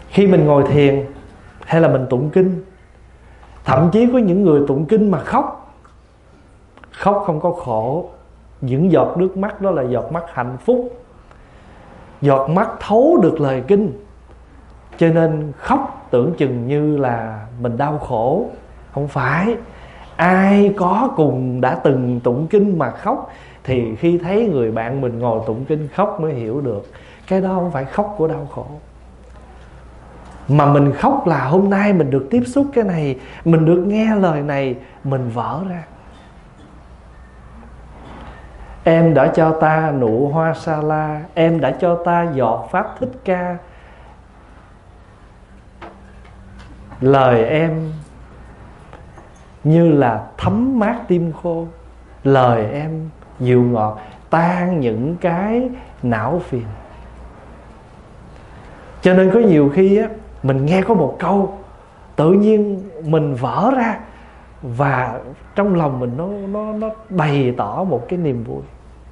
Khi mình ngồi thiền hay là mình tụng kinh, thậm chí có những người tụng kinh mà khóc. Khóc không có khổ. Những giọt nước mắt đó là giọt mắt hạnh phúc, giọt mắt thấu được lời kinh. Cho nên khóc tưởng chừng như là mình đau khổ. Không phải. Ai có cùng đã từng tụng kinh mà khóc, thì khi thấy người bạn mình ngồi tụng kinh khóc mới hiểu được. Cái đó không phải khóc của đau khổ, mà mình khóc là hôm nay mình được tiếp xúc cái này, mình được nghe lời này, mình vỡ ra. Em đã cho ta nụ hoa sa la, em đã cho ta giọt pháp thích ca. Lời em như là thấm mát tim khô, lời em dịu ngọt tan những cái não phiền. Cho nên có nhiều khi á, mình nghe có một câu tự nhiên mình vỡ ra, và trong lòng mình nó bày tỏ một cái niềm vui.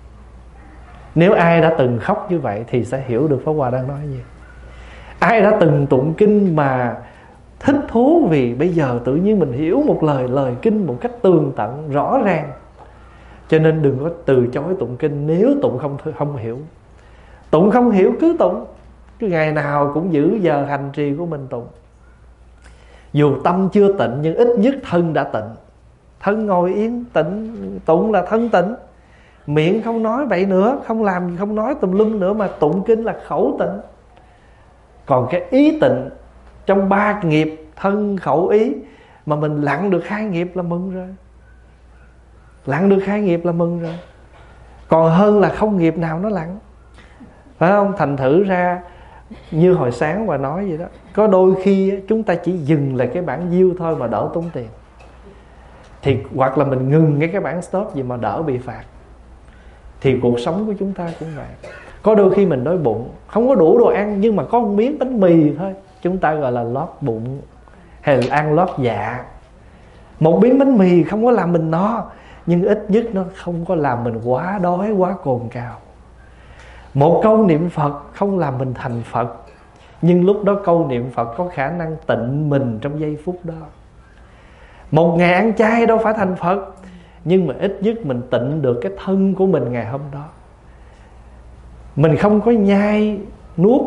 Nếu ai đã từng khóc như vậy thì sẽ hiểu được Pháp Hòa đang nói gì. Ai đã từng tụng kinh mà thích thú vì bây giờ tự nhiên mình hiểu một lời kinh một cách tường tận rõ ràng. Cho nên đừng có từ chối tụng kinh nếu tụng không hiểu. Tụng không hiểu cứ tụng, cứ ngày nào cũng giữ giờ hành trì của mình tụng. Dù tâm chưa tịnh nhưng ít nhất thân đã tịnh. Thân ngồi yên tịnh, tụng là thân tịnh. Miệng không nói vậy nữa, không làm không nói tùm lum nữa, mà tụng kinh là khẩu tịnh. Còn cái ý tịnh trong 3 nghiệp thân khẩu ý, mà mình lặn được 2 nghiệp là mừng rồi. Lặn được 2 nghiệp là mừng rồi. Còn hơn là không nghiệp nào nó lặn, phải không? Thành thử ra như hồi sáng và nói vậy đó, có đôi khi chúng ta chỉ dừng lại cái bản view thôi mà đỡ tốn tiền. Thì hoặc là mình ngừng cái bản stop gì mà đỡ bị phạt. Thì cuộc sống của chúng ta cũng vậy. Có đôi khi mình đói bụng, không có đủ đồ ăn, nhưng mà có một miếng bánh mì thôi, chúng ta gọi là lót bụng, hay là ăn lót dạ. Một miếng bánh mì không có làm mình no, nhưng ít nhất nó không có làm mình quá đói, quá cồn cào. Một câu niệm Phật không làm mình thành Phật, nhưng lúc đó câu niệm Phật có khả năng tịnh mình trong giây phút đó. Một ngày ăn chay đâu phải thành Phật, nhưng mà ít nhất mình tịnh được cái thân của mình ngày hôm đó. Mình không có nhai nuốt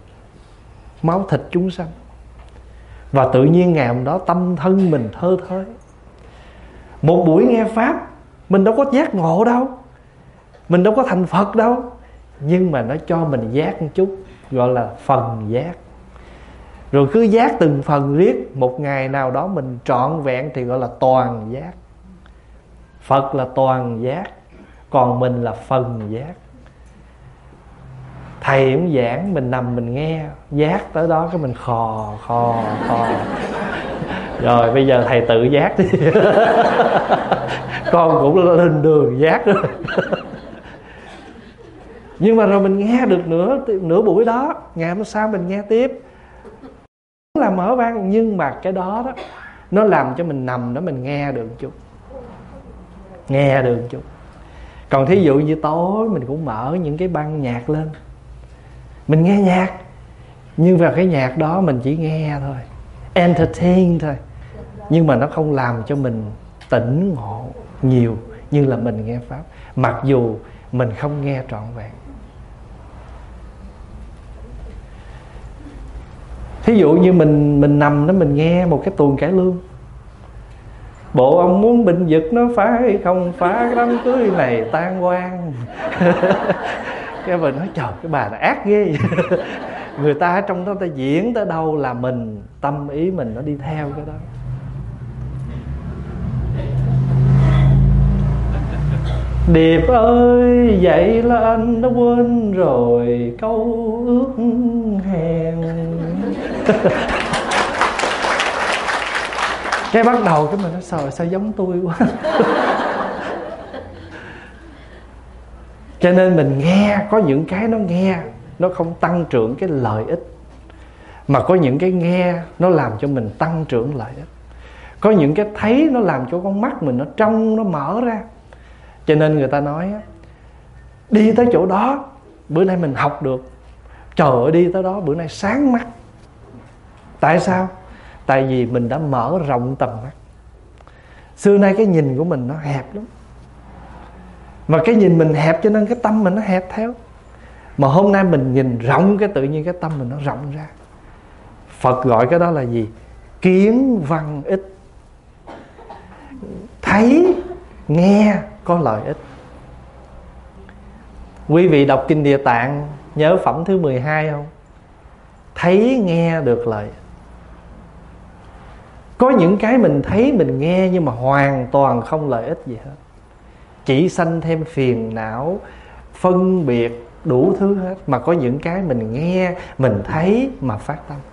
máu thịt chúng sanh, và tự nhiên ngày hôm đó tâm thân mình thơ thới. Một buổi nghe Pháp, mình đâu có giác ngộ đâu, mình đâu có thành Phật đâu, nhưng mà nó cho mình giác một chút, gọi là phần giác. Rồi cứ giác từng phần riết, một ngày nào đó mình trọn vẹn thì gọi là toàn giác. Phật là toàn giác, còn mình là phần giác. Thầy cũng giảng, mình nằm mình nghe, giác tới đó cái mình khò. Rồi bây giờ thầy tự giác đi. Con cũng lên đường giác rồi. Nhưng mà rồi mình nghe được nửa buổi đó, ngày hôm sau mình nghe tiếp là mở vang. Nhưng mà cái đó nó làm cho mình nằm đó mình nghe được một chút. Nghe được một chút. Còn thí dụ như tối mình cũng mở những cái băng nhạc lên, mình nghe nhạc, nhưng vào cái nhạc đó mình chỉ nghe thôi, entertain thôi, nhưng mà nó không làm cho mình tỉnh ngộ nhiều như là mình nghe Pháp, mặc dù mình không nghe trọn vẹn. Thí dụ như mình nằm đó mình nghe một cái tuồng cải lương, bộ ông muốn bình vực nó phải không phá cái đám cưới này tan hoang. Cái mình nói trời, cái bà này ác ghê. Người ta ở trong đó ta diễn tới đâu là mình, tâm ý mình nó đi theo cái đó. Điệp ơi, vậy là anh đã quên rồi câu ước hẹn. Cái bắt đầu cái mình nói sao giống tôi quá. Cho nên mình nghe, có những cái nó nghe nó không tăng trưởng cái lợi ích, mà có những cái nghe nó làm cho mình tăng trưởng lợi ích. Có những cái thấy nó làm cho con mắt mình nó trong, nó mở ra. Cho nên người ta nói đi tới chỗ đó bữa nay mình học được, trời ơi đi tới đó bữa nay sáng mắt. Tại sao? Tại vì mình đã mở rộng tầm mắt. Xưa nay cái nhìn của mình nó hẹp lắm, mà cái nhìn mình hẹp cho nên cái tâm mình nó hẹp theo. Mà hôm nay mình nhìn rộng, cái tự nhiên cái tâm mình nó rộng ra. Phật gọi cái đó là gì? Kiến văn ích. Thấy, nghe có lợi ích. Quý vị đọc Kinh Địa Tạng nhớ phẩm thứ 12 không? Thấy nghe được lợi. Có những cái mình thấy mình nghe nhưng mà hoàn toàn không lợi ích gì hết, chỉ sanh thêm phiền não, phân biệt đủ thứ hết. Mà có những cái mình nghe, mình thấy mà phát tâm.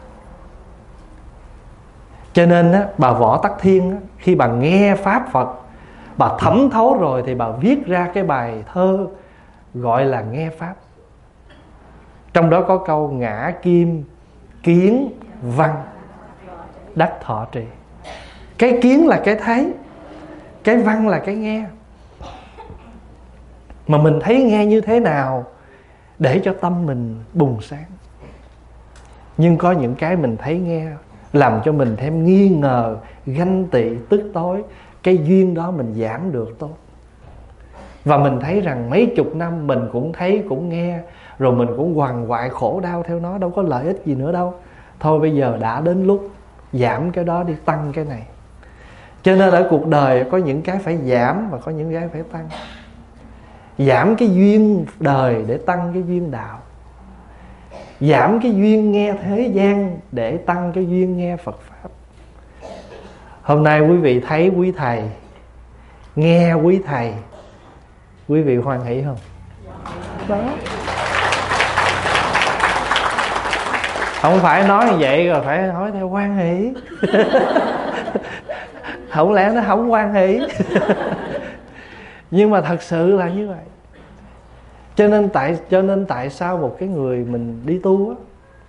Cho nên á, bà Võ Tắc Thiên á, khi bà nghe Pháp Phật, bà thấm thấu rồi thì bà viết ra cái bài thơ gọi là Nghe Pháp. Trong đó có câu ngã kim kiến văn đắc thọ trì. Cái kiến là cái thấy, cái văn là cái nghe. Mà mình thấy nghe như thế nào để cho tâm mình bừng sáng. Nhưng có những cái mình thấy nghe làm cho mình thêm nghi ngờ, ganh tị, tức tối. Cái duyên đó mình giảm được tốt. Và mình thấy rằng mấy chục năm mình cũng thấy, cũng nghe, rồi mình cũng quằn quại khổ đau theo nó, đâu có lợi ích gì nữa đâu. Thôi bây giờ đã đến lúc giảm cái đó đi, tăng cái này. Cho nên ở cuộc đời có những cái phải giảm và có những cái phải tăng. Giảm cái duyên đời để tăng cái duyên đạo. Giảm cái duyên nghe thế gian để tăng cái duyên nghe Phật Pháp. Hôm nay quý vị thấy quý thầy, nghe quý thầy, quý vị hoan hỷ không? Đó. Không phải nói như vậy rồi phải nói theo hoan hỷ. Không lẽ nó không hoan hỷ. Nhưng mà thật sự là như vậy. Cho nên tại sao một cái người mình đi tu á,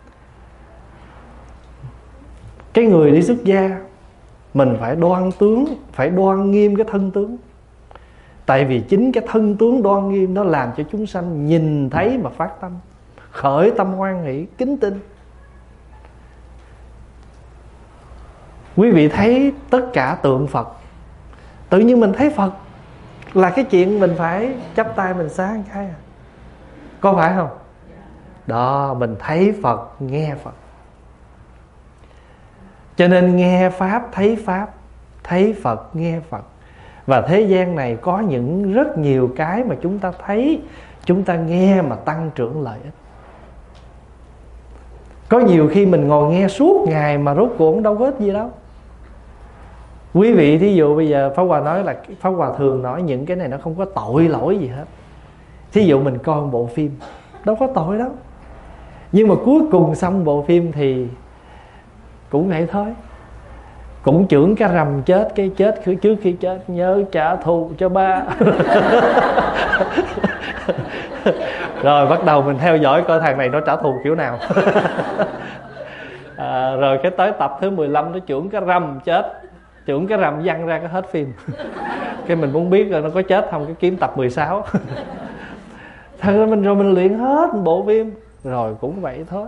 cái người đi xuất gia, mình phải đoan tướng, phải đoan nghiêm cái thân tướng. Tại vì chính cái thân tướng đoan nghiêm nó làm cho chúng sanh nhìn thấy mà phát tâm, khởi tâm hoan hỷ, kính tin. Quý vị thấy tất cả tượng Phật, tự nhiên mình thấy Phật là cái chuyện mình phải chắp tay mình xá cái à. Có phải không? Đó, mình thấy Phật, nghe Phật. Cho nên nghe Pháp, thấy Phật, nghe Phật. Và thế gian này có những rất nhiều cái mà chúng ta thấy, chúng ta nghe mà tăng trưởng lợi ích. Có nhiều khi mình ngồi nghe suốt ngày mà rốt cuộc cũng đâu có ích gì đâu. Quý vị thí dụ bây giờ Pháp Hòa nói là, Pháp Hòa thường nói những cái này nó không có tội lỗi gì hết. Thí dụ mình coi một bộ phim, đâu có tội đâu. Nhưng mà cuối cùng xong bộ phim thì cũng vậy thôi. Cũng chưởng cái rằm chết, cái chết trước khi chết nhớ trả thù cho ba. Rồi bắt đầu mình theo dõi coi thằng này nó trả thù kiểu nào. Rồi cái tới tập thứ 15 nó chưởng cái rằm chết, chưởng cái rằm văng ra cái hết phim. Cái mình muốn biết rồi nó có chết không, cái kiếm tập 16. Thật ra mình rồi mình luyện hết bộ phim rồi cũng vậy thôi.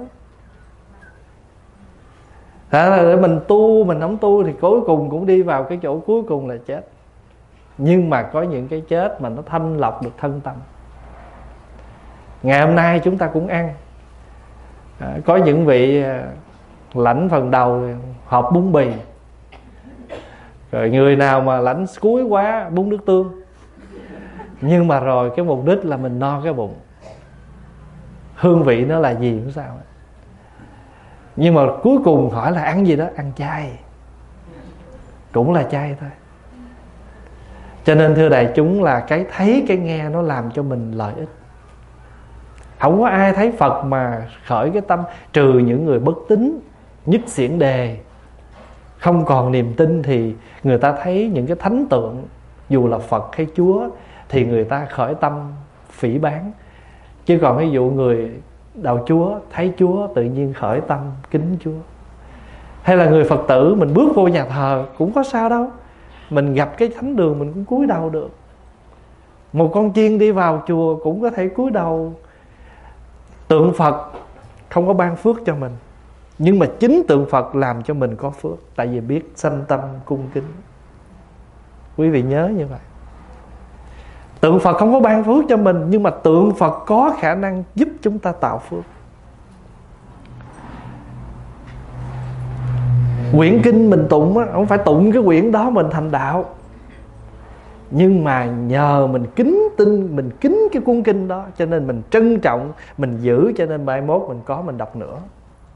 Thật ra để mình tu, mình không tu thì cuối cùng cũng đi vào cái chỗ cuối cùng là chết. Nhưng mà có những cái chết mà nó thanh lọc được thân tâm. Ngày hôm nay chúng ta cũng ăn. Có những vị lãnh phần đầu hộp bún bì, rồi người nào mà lãnh cuối quá bún nước tương. Nhưng mà rồi cái mục đích là mình no cái bụng. Hương vị nó là gì cũng sao. Nhưng mà cuối cùng hỏi là ăn gì đó, ăn chay, cũng là chay thôi. Cho nên thưa đại chúng là cái thấy cái nghe nó làm cho mình lợi ích. Không có ai thấy Phật mà khởi cái tâm, trừ những người bất tín, nhất xiển đề, không còn niềm tin, thì người ta thấy những cái thánh tượng, dù là Phật hay Chúa, thì người ta khởi tâm phỉ báng. Chứ còn ví dụ người đạo Chúa, thấy Chúa tự nhiên khởi tâm kính Chúa. Hay là người Phật tử mình bước vô nhà thờ cũng có sao đâu, mình gặp cái thánh đường mình cũng cúi đầu được. Một con chiên đi vào chùa cũng có thể cúi đầu. Tượng Phật không có ban phước cho mình, Nhưng mà chính tượng Phật làm cho mình có phước, tại vì biết sanh tâm cung kính. Quý vị nhớ như vậy. Tượng Phật không có ban phước cho mình, nhưng mà tượng Phật có khả năng giúp chúng ta tạo phước. Quyển kinh mình tụng á, không phải tụng cái quyển đó mình thành đạo, nhưng mà nhờ mình kính tin, mình kính cái cuốn kinh đó, cho nên mình trân trọng, mình giữ, cho nên mai mốt mình có mình đọc nữa.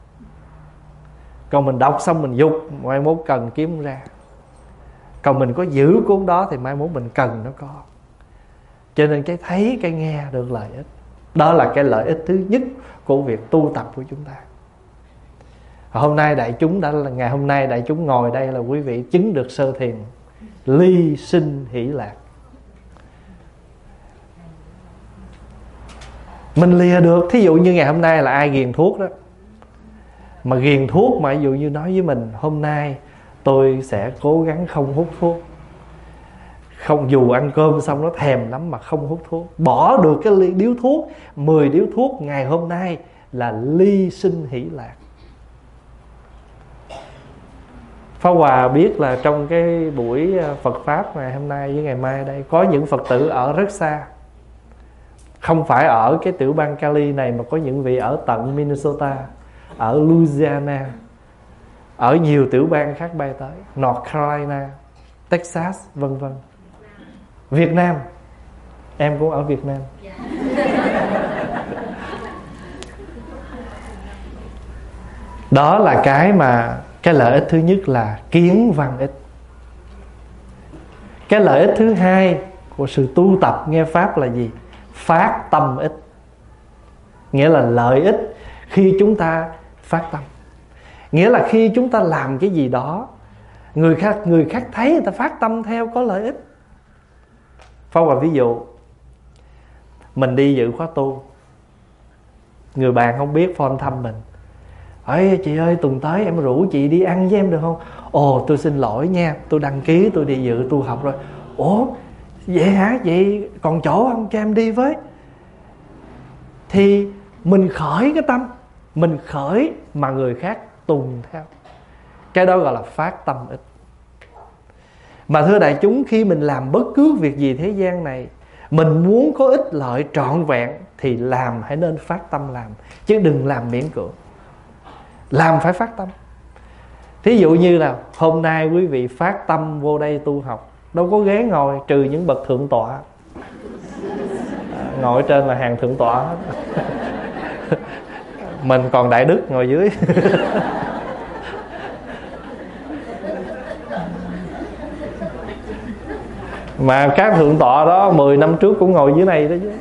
Còn mình đọc xong mình dục, mai mốt cần kiếm không ra. Còn mình có giữ cuốn đó thì mai mốt mình cần nó có. Cho nên cái thấy, cái nghe được lợi ích. Đó là cái lợi ích thứ nhất của việc tu tập của chúng ta. Hôm nay đại chúng đã là ngày hôm nay đại chúng ngồi đây là quý vị chứng được sơ thiền, ly sinh hỷ lạc. Mình lìa được. Thí dụ như ngày hôm nay là ai ghiền thuốc đó, mà ghiền thuốc mà ví dụ như nói với mình hôm nay tôi sẽ cố gắng không hút thuốc, không, dù ăn cơm xong nó thèm lắm mà không hút thuốc, bỏ được cái điếu thuốc, 10 điếu thuốc ngày hôm nay là ly sinh hỷ lạc. Pháp Hòa biết là trong cái buổi Phật Pháp ngày hôm nay với ngày mai đây, có những Phật tử ở rất xa, không phải ở cái tiểu bang Cali này, mà có những vị ở tận Minnesota, ở Louisiana, ở nhiều tiểu bang khác bay tới, North Carolina, Texas, vân vân. Việt Nam, em cũng ở Việt Nam. Đó là cái lợi ích thứ nhất là kiến văn ích. Cái lợi ích thứ hai của sự tu tập nghe Pháp là gì? Phát tâm ích. Nghĩa là lợi ích khi chúng ta phát tâm. Nghĩa là khi chúng ta làm cái gì đó, người khác thấy, người ta phát tâm theo, có lợi ích. Pháp Hòa ví dụ, mình đi dự khóa tu, người bạn không biết phone thăm mình: ơi chị ơi, tuần tới em rủ chị đi ăn với em được không? Ồ, tôi xin lỗi nha, tôi đăng ký tôi đi dự tu học rồi. Ủa vậy hả? Vậy còn chỗ không, cho em đi với. Thì mình khởi cái tâm, mình khởi mà người khác tùng theo, cái đó gọi là phát tâm ích. Mà thưa đại chúng, khi mình làm bất cứ việc gì thế gian này, mình muốn có ích lợi trọn vẹn thì làm, hãy nên phát tâm làm, chứ đừng làm miễn cưỡng. Làm phải phát tâm. Thí dụ như là hôm nay quý vị phát tâm vô đây tu học, đâu có ghế ngồi trừ những bậc thượng tọa. Ngồi trên là hàng thượng tọa hết. Mình còn đại đức ngồi dưới. Mà các thượng tọa đó 10 năm trước cũng ngồi dưới này đó chứ.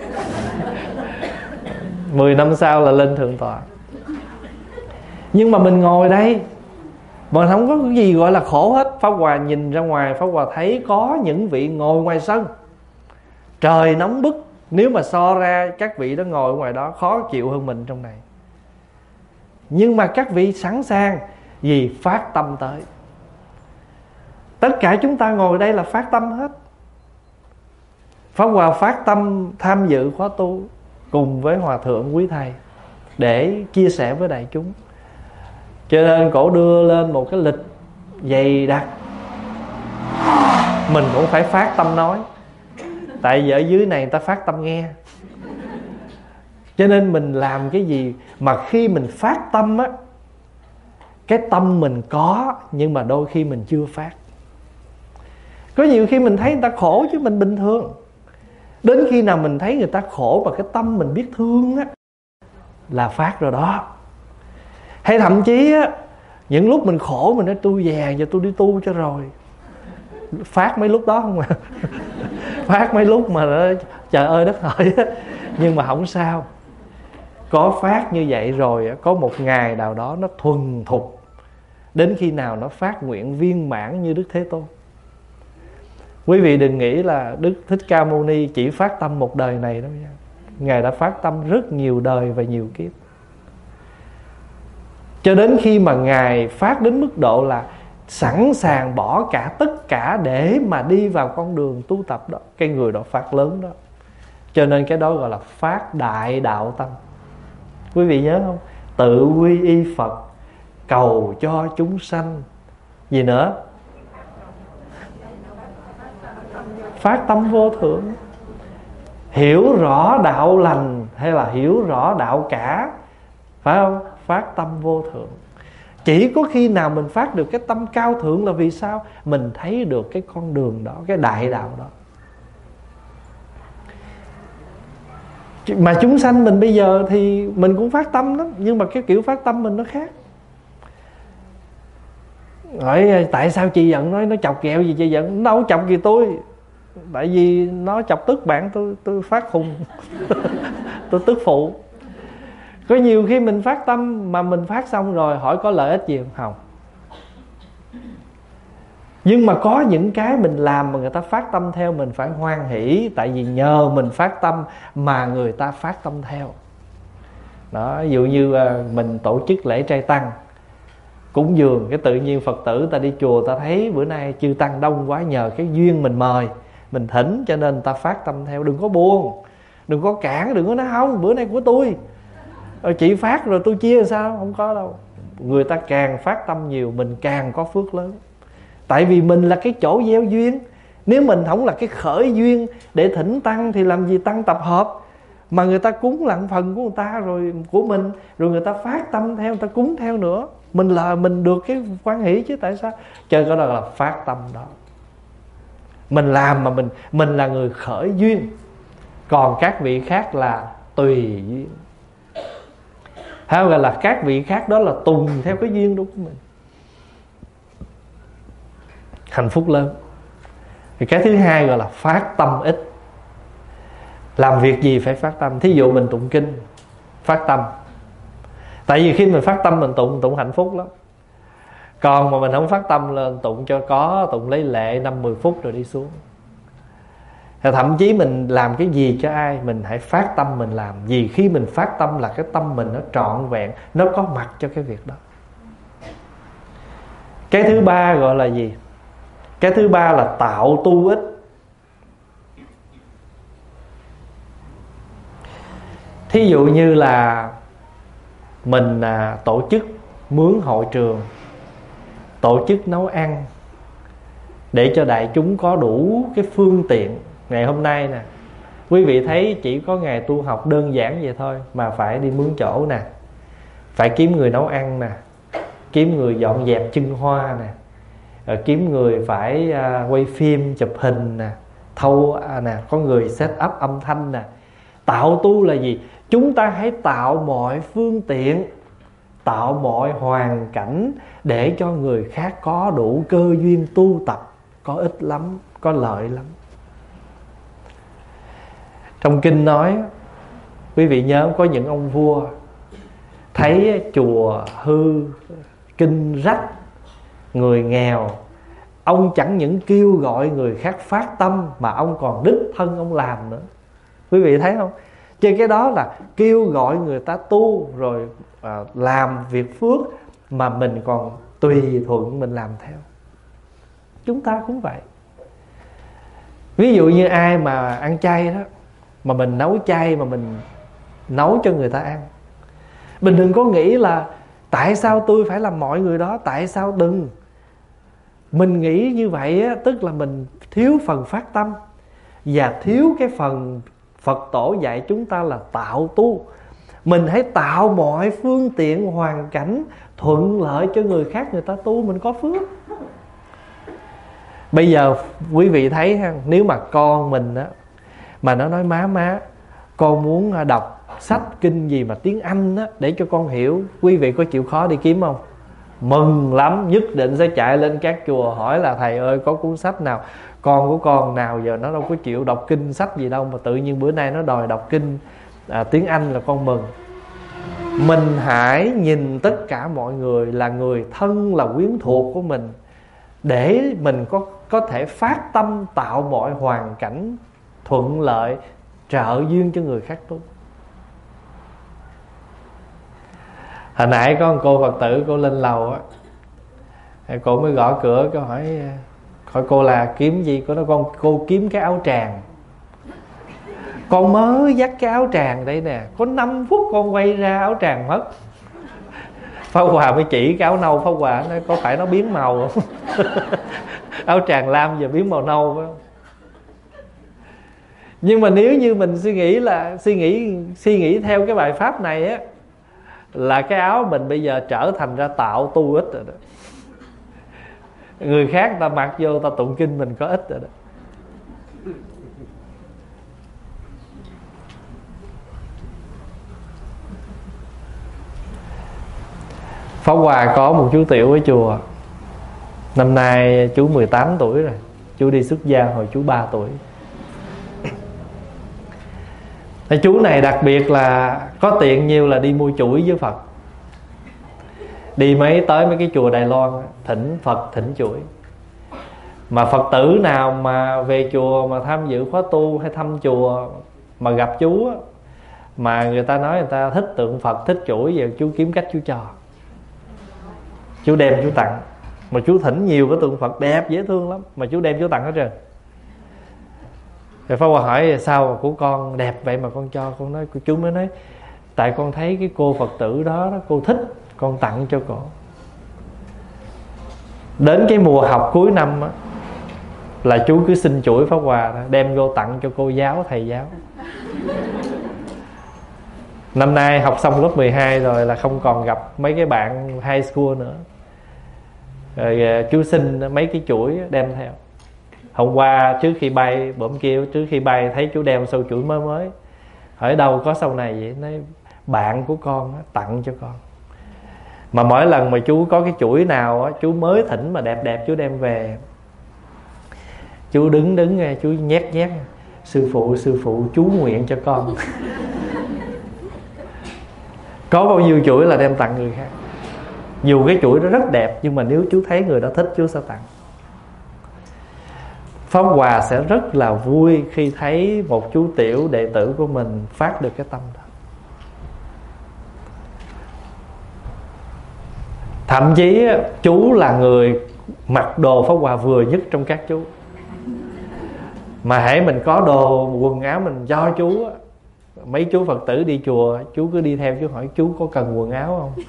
10 năm sau là lên thượng tọa. Nhưng mà mình ngồi đây, mình không có cái gì gọi là khổ hết. Pháp Hòa nhìn ra ngoài, Pháp Hòa thấy có những vị ngồi ngoài sân, trời nóng bức. Nếu mà so ra các vị đó ngồi ngoài đó khó chịu hơn mình trong này. Nhưng mà các vị sẵn sàng vì phát tâm tới. Tất cả chúng ta ngồi đây là phát tâm hết. Pháp Hòa phát tâm tham dự khóa tu cùng với Hòa Thượng quý thầy để chia sẻ với đại chúng. Cho nên cổ đưa lên một cái lịch dày đặc, mình cũng phải phát tâm nói. Tại vì ở dưới này người ta phát tâm nghe. Cho nên mình làm cái gì mà khi mình phát tâm á, cái tâm mình có, nhưng mà đôi khi mình chưa phát. Có nhiều khi mình thấy người ta khổ chứ mình bình thường. Đến khi nào mình thấy người ta khổ mà cái tâm mình biết thương á, là phát rồi đó. Hay thậm chí á, những lúc mình khổ mình nói tôi về giờ tôi đi tu cho rồi. Phát mấy lúc đó không à. Phát mấy lúc mà nó, trời ơi đất hỡi á. Nhưng mà không sao. Có phát như vậy rồi, có một ngày nào đó nó thuần thục. Đến khi nào nó phát nguyện viên mãn như Đức Thế Tôn. Quý vị đừng nghĩ là Đức Thích Ca Mâu Ni chỉ phát tâm một đời này đâu nha. Ngài đã phát tâm rất nhiều đời và nhiều kiếp. Cho đến khi mà Ngài phát đến mức độ là sẵn sàng bỏ cả tất cả để mà đi vào con đường tu tập đó, cái người đó phát lớn đó. Cho nên cái đó gọi là phát đại đạo tâm. Quý vị nhớ không? Tự quy y Phật, cầu cho chúng sanh. Gì nữa? Phát tâm vô thượng. Hiểu rõ đạo lành hay là hiểu rõ đạo cả, phải không? Phát tâm vô thượng. Chỉ có khi nào mình phát được cái tâm cao thượng là vì sao? Mình thấy được cái con đường đó, cái đại đạo đó. Mà chúng sanh mình bây giờ thì mình cũng phát tâm lắm, nhưng mà cái kiểu phát tâm mình nó khác. Hỏi tại sao chị giận? Nói nó chọc ghẹo gì chị giận? Nó đâu chọc gì tôi. Tại vì nó chọc tức bạn tôi phát khùng. Tôi tức phụ. Có nhiều khi mình phát tâm mà mình phát xong rồi hỏi có lợi ích gì không? Không. Nhưng mà có những cái mình làm mà người ta phát tâm theo, mình phải hoan hỷ. Tại vì nhờ mình phát tâm mà người ta phát tâm theo. Đó, ví dụ như mình tổ chức lễ trai tăng, cúng dường, cái tự nhiên Phật tử ta đi chùa ta thấy bữa nay chư tăng đông quá, nhờ cái duyên mình mời, mình thỉnh, cho nên ta phát tâm theo. Đừng có buồn, đừng có cản, đừng có nói không, bữa nay của tôi, chị phát rồi tôi chia sao? Không có đâu. Người ta càng phát tâm nhiều, mình càng có phước lớn. Tại vì mình là cái chỗ gieo duyên. Nếu mình không là cái khởi duyên để thỉnh tăng thì làm gì tăng tập hợp. Mà người ta cúng lặng phần của người ta rồi, của mình, rồi người ta phát tâm theo, người ta cúng theo nữa, mình là mình được cái hoan hỷ chứ. Tại sao? Chơi cái đó là phát tâm đó. Mình làm mà mình là người khởi duyên, còn các vị khác là tùy duyên. Hay gọi là các vị khác đó là tùn theo cái duyên đúng của mình. Hạnh phúc lớn. Thì cái thứ hai gọi là phát tâm ít. Làm việc gì phải phát tâm. Thí dụ mình tụng kinh, phát tâm. Tại vì khi mình phát tâm mình tụng hạnh phúc lắm. Còn mà mình không phát tâm lên tụng cho có, tụng lấy lệ 5-10 phút rồi đi xuống. Thậm chí mình làm cái gì cho ai, mình hãy phát tâm mình làm. Vì khi mình phát tâm là cái tâm mình nó trọn vẹn, nó có mặt cho cái việc đó. Cái thứ ba gọi là gì? Cái thứ ba là tạo tu ích. Thí dụ như là mình tổ chức mướn hội trường, tổ chức nấu ăn để cho đại chúng có đủ cái phương tiện. Ngày hôm nay nè, quý vị thấy chỉ có ngày tu học đơn giản vậy thôi mà phải đi mướn chỗ nè, phải kiếm người nấu ăn nè, kiếm người dọn dẹp trưng hoa nè, kiếm người phải quay phim chụp hình nè, thâu nè, có người set up âm thanh nè. Tạo tu là gì? Chúng ta hãy tạo mọi phương tiện, tạo mọi hoàn cảnh để cho người khác có đủ cơ duyên tu tập, có ích lắm, có lợi lắm. Trong kinh nói, quý vị nhớ có những ông vua thấy chùa hư, kinh rách, người nghèo, ông chẳng những kêu gọi người khác phát tâm mà ông còn đích thân ông làm nữa. Quý vị thấy không? Chứ cái đó là kêu gọi người ta tu rồi làm việc phước, mà mình còn tùy thuận mình làm theo. Chúng ta cũng vậy. Ví dụ như ai mà ăn chay đó, mà mình nấu chay mà mình nấu cho người ta ăn, mình đừng có nghĩ là tại sao tôi phải làm mọi người đó, tại sao đừng. Mình nghĩ như vậy á, tức là mình thiếu phần phát tâm và thiếu cái phần Phật tổ dạy chúng ta là tạo tu. Mình hãy tạo mọi phương tiện hoàn cảnh thuận lợi cho người khác người ta tu, mình có phước. Bây giờ quý vị thấy ha, nếu mà con mình á mà nó nói má con muốn đọc sách kinh gì mà tiếng Anh á để cho con hiểu, quý vị có chịu khó đi kiếm không? Mừng lắm, nhất định sẽ chạy lên các chùa hỏi là thầy ơi có cuốn sách nào, con của con nào giờ nó đâu có chịu đọc kinh sách gì đâu mà tự nhiên bữa nay nó đòi đọc kinh tiếng Anh, là con mừng. Mình hãy nhìn tất cả mọi người là người thân, là quyến thuộc của mình, để mình có thể phát tâm tạo mọi hoàn cảnh thuận lợi, trợ duyên cho người khác tu. Hồi nãy có một cô Phật tử, cô lên lầu á, cô mới gõ cửa, cô hỏi cô là kiếm gì? Cô nói cô kiếm cái áo tràng. Con mới dắt cái áo tràng đây nè, có 5 phút con quay ra áo tràng mất. Pháp Hòa mới chỉ cái áo nâu. Pháp Hòa nói có phải nó biến màu không? Áo tràng lam giờ biến màu nâu phải không? Nhưng mà nếu như mình suy nghĩ theo cái bài pháp này á, là cái áo mình bây giờ trở thành ra tạo tu ít rồi đó. Người khác ta mặc vô ta tụng kinh, mình có ít rồi đó. Pháp Hòa có một chú Tiểu ở chùa. Năm nay chú 18 tuổi rồi. Chú đi xuất gia hồi chú 3 tuổi. Cái chú này đặc biệt là có tiền nhiều là đi mua chuỗi với Phật. Đi tới mấy cái chùa Đài Loan thỉnh Phật, thỉnh chuỗi. Mà Phật tử nào mà về chùa mà tham dự khóa tu hay thăm chùa mà gặp chú á, mà người ta nói người ta thích tượng Phật, thích chuỗi, vậy chú kiếm cách chú cho. Chú đem chú tặng. Mà chú thỉnh nhiều cái tượng Phật đẹp dễ thương lắm, mà chú đem chú tặng hết trơn. Rồi Pháp Hòa hỏi sao mà của con đẹp vậy mà con cho? Con nói, chú mới nói tại con thấy cái cô Phật tử đó cô thích, con tặng cho cô. Đến cái mùa học cuối năm á, là chú cứ xin chuỗi Pháp Hòa đó, đem vô tặng cho cô giáo, thầy giáo. Năm nay học xong lớp 12 rồi là không còn gặp mấy cái bạn high school nữa. Rồi chú xin mấy cái chuỗi đem theo. Hôm qua trước khi bay, bữa kia trước khi bay thấy chú đeo sâu chuỗi mới. Hỏi đâu có sau này vậy? Nói bạn của con tặng cho con. Mà mỗi lần mà chú có cái chuỗi nào chú mới thỉnh mà đẹp chú đem về, chú đứng chú nhét sư phụ chú nguyện cho con. Có bao nhiêu chuỗi là đem tặng người khác. Dù cái chuỗi đó rất đẹp, nhưng mà nếu chú thấy người đó thích, chú sẽ tặng. Pháp Hòa sẽ rất là vui khi thấy một chú Tiểu đệ tử của mình phát được cái tâm đó. Thậm chí chú là người mặc đồ Pháp Hòa vừa nhất trong các chú. Mà hễ mình có đồ quần áo mình cho chú, mấy chú Phật tử đi chùa, chú cứ đi theo chú hỏi chú có cần quần áo không?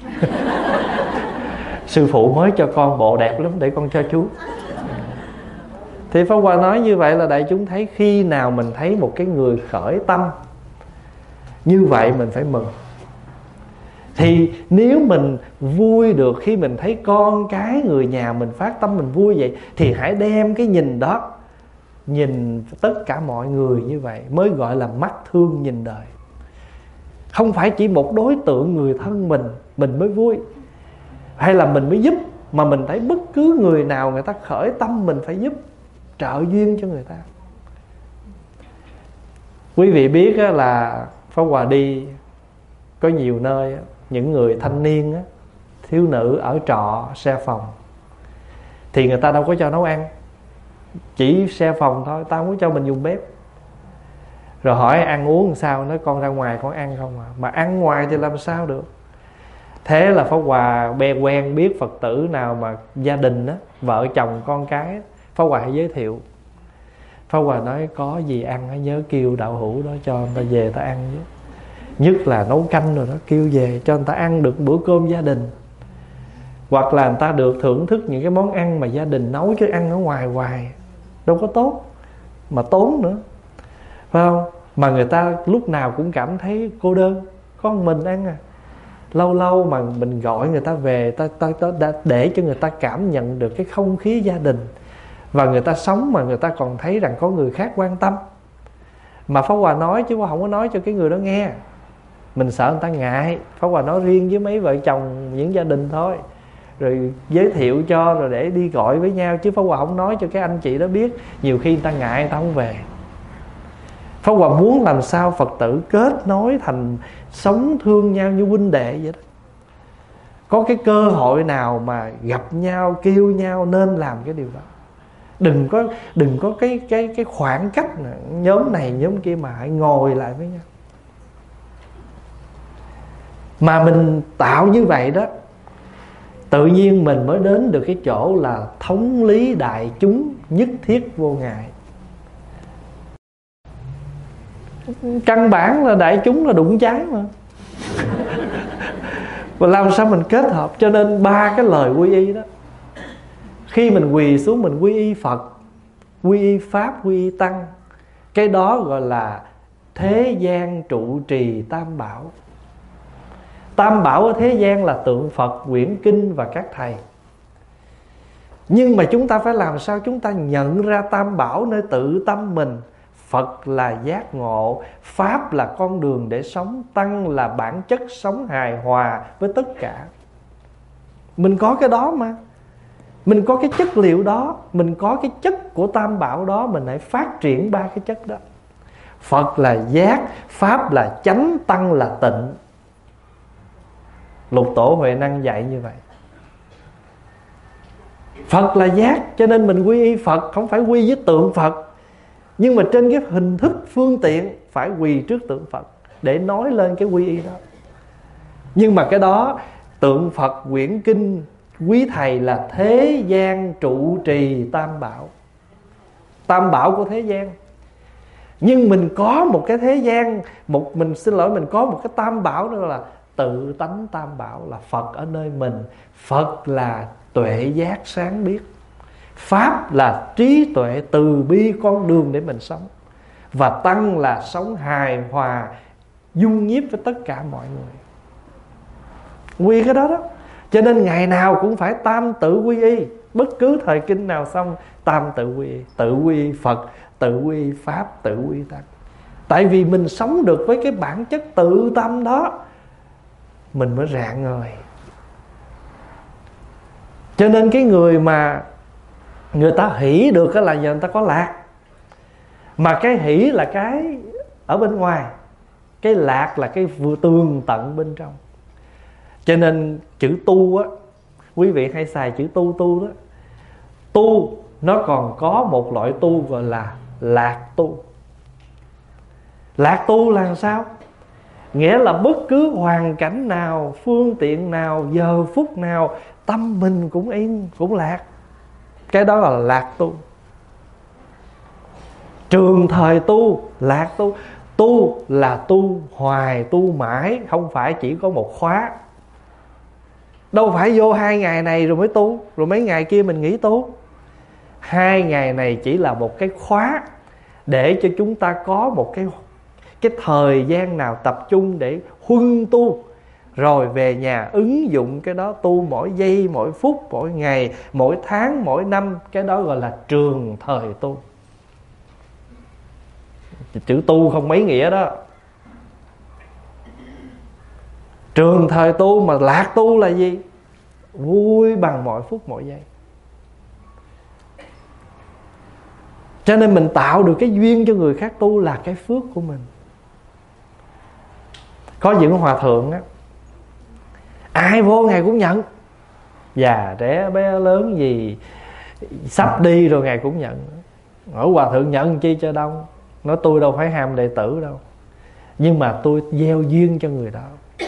Sư phụ mới cho con bộ đẹp lắm để con cho chú. Thì Pháp Hòa nói như vậy là đại chúng thấy khi nào mình thấy một cái người khởi tâm như vậy mình phải mừng. Thì nếu mình vui được khi mình thấy con cái người nhà mình phát tâm mình vui vậy, thì hãy đem cái nhìn đó nhìn tất cả mọi người như vậy mới gọi là mắt thương nhìn đời. Không phải chỉ một đối tượng người thân mình mới vui hay là mình mới giúp, mà mình thấy bất cứ người nào người ta khởi tâm mình phải giúp, trợ duyên cho người ta. Quý vị biết là Pháp Hòa đi có nhiều nơi, những người thanh niên thiếu nữ ở trọ xe phòng thì người ta đâu có cho nấu ăn, chỉ xe phòng thôi, tao không có cho mình dùng bếp. Rồi hỏi ăn uống làm sao, nói con ra ngoài con ăn không à. Mà ăn ngoài thì làm sao được. Thế là Pháp Hòa quen biết Phật tử nào mà gia đình á, vợ chồng con cái, Pháp Hòa hãy giới thiệu. Pháp Hòa nói có gì ăn nhớ kêu đạo hữu đó cho người ta về ta ăn chứ. Nhất là nấu canh rồi đó, kêu về cho người ta ăn được bữa cơm gia đình. Hoặc là người ta được thưởng thức những cái món ăn mà gia đình nấu, chứ ăn ở ngoài hoài đâu có tốt, mà tốn nữa, phải không? Mà người ta lúc nào cũng cảm thấy cô đơn, có một mình ăn à. Lâu lâu mà mình gọi người ta về, ta để cho người ta cảm nhận được cái không khí gia đình, và người ta sống mà người ta còn thấy rằng có người khác quan tâm. Mà Pháp Hòa nói chứ không có nói cho cái người đó nghe, mình sợ người ta ngại. Pháp Hòa nói riêng với mấy vợ chồng những gia đình thôi, rồi giới thiệu cho, rồi để đi gọi với nhau, chứ Pháp Hòa không nói cho cái anh chị đó biết. Nhiều khi người ta ngại, người ta không về. Pháp Hòa muốn làm sao Phật tử kết nối thành sống thương nhau như huynh đệ vậy đó. Có cái cơ hội nào mà gặp nhau, kêu nhau nên làm cái điều đó. Đừng có cái khoảng cách này, nhóm này nhóm kia, mà hãy ngồi lại với nhau. Mà mình tạo như vậy đó, tự nhiên mình mới đến được cái chỗ là thống lý đại chúng, nhất thiết vô ngại. Căn bản là đại chúng là đụng trái mà. Và làm sao mình kết hợp? Cho nên 3 cái lời quy y đó, khi mình quỳ xuống mình quy y Phật, quy y Pháp, quy y Tăng, cái đó gọi là thế gian trụ trì Tam Bảo. Tam Bảo ở thế gian là tượng Phật, quyển kinh và các thầy. Nhưng mà chúng ta phải làm sao chúng ta nhận ra Tam Bảo nơi tự tâm mình. Phật là giác ngộ, Pháp là con đường để sống, Tăng là bản chất sống hài hòa với tất cả. Mình có cái đó mà. Mình có cái chất liệu đó, mình có cái chất của Tam Bảo đó, mình hãy phát triển 3 cái chất đó. Phật là giác, Pháp là chánh, Tăng là tịnh. Lục Tổ Huệ Năng dạy như vậy. Phật là giác, cho nên mình quy y Phật, không phải quy với tượng Phật. Nhưng mà trên cái hình thức phương tiện phải quỳ trước tượng Phật để nói lên cái quy y đó. Nhưng mà cái đó, tượng Phật, quyển kinh, quý thầy là thế gian trụ trì Tam Bảo. Tam Bảo của thế gian. Nhưng mình có một cái thế gian, mình có một cái Tam Bảo nữa là tự tánh Tam Bảo, là Phật ở nơi mình. Phật là tuệ giác sáng biết, Pháp là trí tuệ từ bi con đường để mình sống, và Tăng là sống hài hòa dung nhiếp với tất cả mọi người. Quy cái đó đó. Cho nên ngày nào cũng phải tam tự quy y. Bất cứ thời kinh nào xong tam tự quy y. Tự quy y Phật, tự quy y Pháp, tự quy y Tăng. Tại vì mình sống được với cái bản chất tự tâm đó, mình mới rạng ngời. Cho nên cái người mà người ta hỷ được là giờ người ta có lạc. Mà cái hỷ là cái ở bên ngoài, cái lạc là cái vừa tường tận bên trong. Cho nên chữ tu á, quý vị hay xài chữ tu đó. Tu nó còn có một loại tu gọi là lạc tu. Lạc tu là sao? Nghĩa là bất cứ hoàn cảnh nào, phương tiện nào, giờ phút nào, tâm mình cũng yên, cũng lạc. Cái đó là lạc tu. Trường thời tu, lạc tu. Tu là tu hoài, tu mãi, không phải chỉ có một khóa. Đâu phải vô 2 ngày này rồi mới tu, rồi mấy ngày kia mình nghỉ tu. 2 ngày này chỉ là một cái khóa để cho chúng ta có một cái thời gian nào tập trung để huân tu, rồi về nhà ứng dụng cái đó tu mỗi giây, mỗi phút, mỗi ngày, mỗi tháng, mỗi năm. Cái đó gọi là trường thời tu. Chữ tu không mấy nghĩa đó. Trường thời tu mà lạc tu là gì? Vui bằng mọi phút mỗi giây. Cho nên mình tạo được cái duyên cho người khác tu là cái phước của mình. Có những hòa thượng á, ai vô Ngài cũng nhận. Già trẻ bé lớn gì, sắp đi rồi Ngài cũng nhận. Ở hòa thượng nhận chi cho đông. Nói tôi đâu phải ham đệ tử đâu, nhưng mà tôi gieo duyên cho người đó.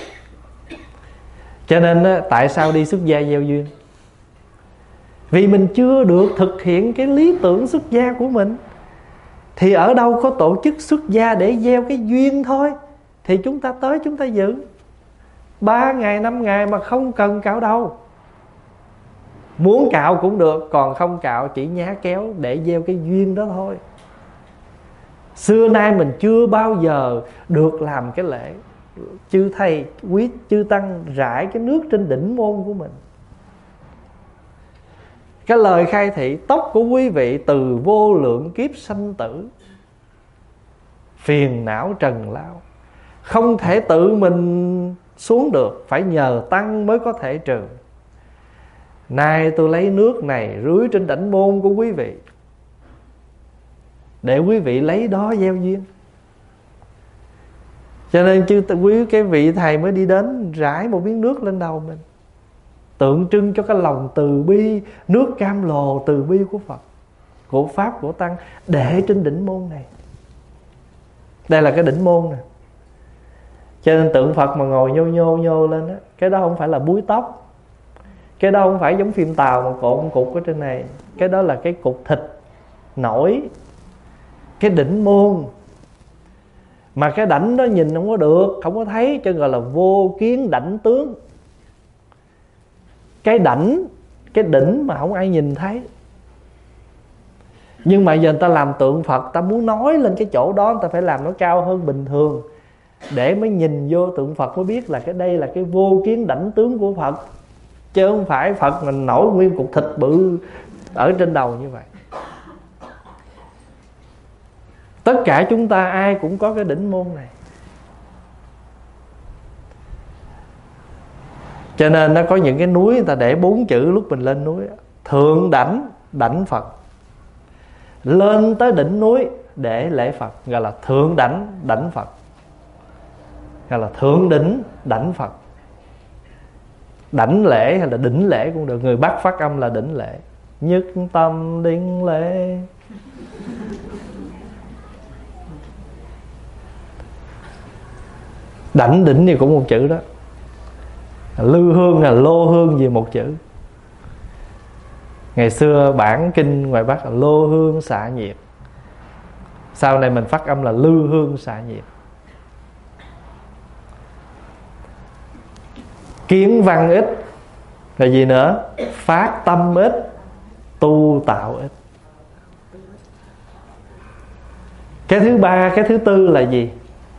Cho nên á, tại sao đi xuất gia gieo duyên? Vì mình chưa được thực hiện cái lý tưởng xuất gia của mình. Thì ở đâu có tổ chức xuất gia để gieo cái duyên thôi, thì chúng ta tới chúng ta giữ 3 ngày 5 ngày mà không cần cạo đâu. Muốn cạo cũng được, còn không cạo chỉ nhá kéo để gieo cái duyên đó thôi. Xưa nay mình chưa bao giờ được làm cái lễ chư thầy quý chư tăng rải cái nước trên đỉnh môn của mình. Cái lời khai thị tóc của quý vị từ vô lượng kiếp sanh tử, phiền não trần lao, không thể tự mình xuống được, phải nhờ tăng mới có thể trừ. Nay tôi lấy nước này rưới trên đỉnh môn của quý vị, để quý vị lấy đó gieo duyên. Cho nên quý cái vị thầy mới đi đến rải một miếng nước lên đầu mình, tượng trưng cho cái lòng từ bi, nước cam lồ từ bi của Phật, của Pháp, của Tăng, để trên đỉnh môn này. Đây là cái đỉnh môn nè. Cho nên tượng Phật mà ngồi nhô lên á, cái đó không phải là búi tóc, cái đó không phải giống phim Tàu mà cột cục ở trên này. Cái đó là cái cục thịt nổi, cái đỉnh môn. Mà cái đảnh đó nhìn không có được, không có thấy, cho gọi là vô kiến đảnh tướng. cái đỉnh mà không ai nhìn thấy. Nhưng mà giờ người ta làm tượng Phật, ta muốn nói lên cái chỗ đó, người ta phải làm nó cao hơn bình thường, để mới nhìn vô tượng Phật mới biết là cái đây là cái vô kiến đảnh tướng của Phật, chứ không phải Phật mình nổi nguyên cục thịt bự ở trên đầu như vậy. Tất cả chúng ta ai cũng có cái đỉnh môn này. Cho nên nó có những cái núi người ta để 4 chữ lúc mình lên núi: thượng đảnh đảnh Phật. Lên tới đỉnh núi để lễ Phật gọi là thượng đảnh đảnh Phật, gọi là thượng đỉnh đảnh Phật. Đảnh lễ hay là đỉnh lễ cũng được, người Bắc phát âm là đỉnh lễ. Nhất tâm đỉnh lễ. Đảnh đỉnh thì cũng một chữ đó. Lư hương là lô hương gì một chữ. Ngày xưa bản kinh ngoài Bắc là lô hương xạ nhiệt, sau này mình phát âm là lư hương xạ nhiệt. Kiến văn ít là gì nữa? Phát tâm ít, tu tạo ít. Cái thứ ba, cái thứ tư là gì?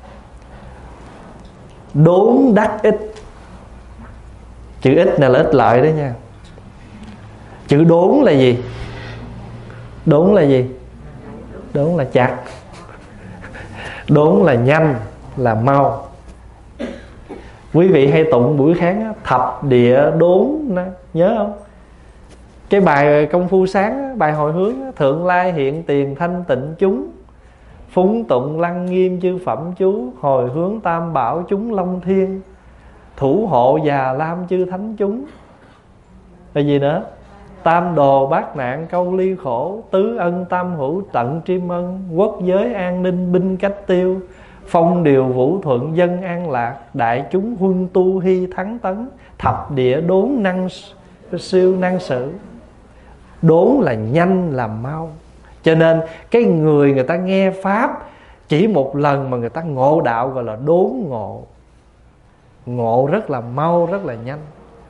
Đốn đắc ít. Chữ ít này là ít lợi đó nha. Chữ đốn là gì? Đốn là gì? Đốn là chặt. Đốn là nhanh, là mau. Quý vị hay tụng buổi sáng thập địa đốn, nhớ không? Cái bài công phu sáng, bài hồi hướng: thượng lai hiện tiền thanh tịnh chúng, phúng tụng lăng nghiêm chư phẩm chú, hồi hướng tam bảo chúng long thiên, thủ hộ già lam chư thánh chúng. Là gì nữa? Tam đồ bát nạn câu ly khổ, tứ ân tam hữu tận tri ân, quốc giới an ninh binh cách tiêu, phong điều vũ thuận dân an lạc, đại chúng huân tu hy thắng tấn, thập địa đốn năng siêu năng sử. Đốn là nhanh, là mau. Cho nên cái người ta nghe pháp chỉ một lần mà người ta ngộ đạo gọi là đốn ngộ. Ngộ rất là mau, rất là nhanh.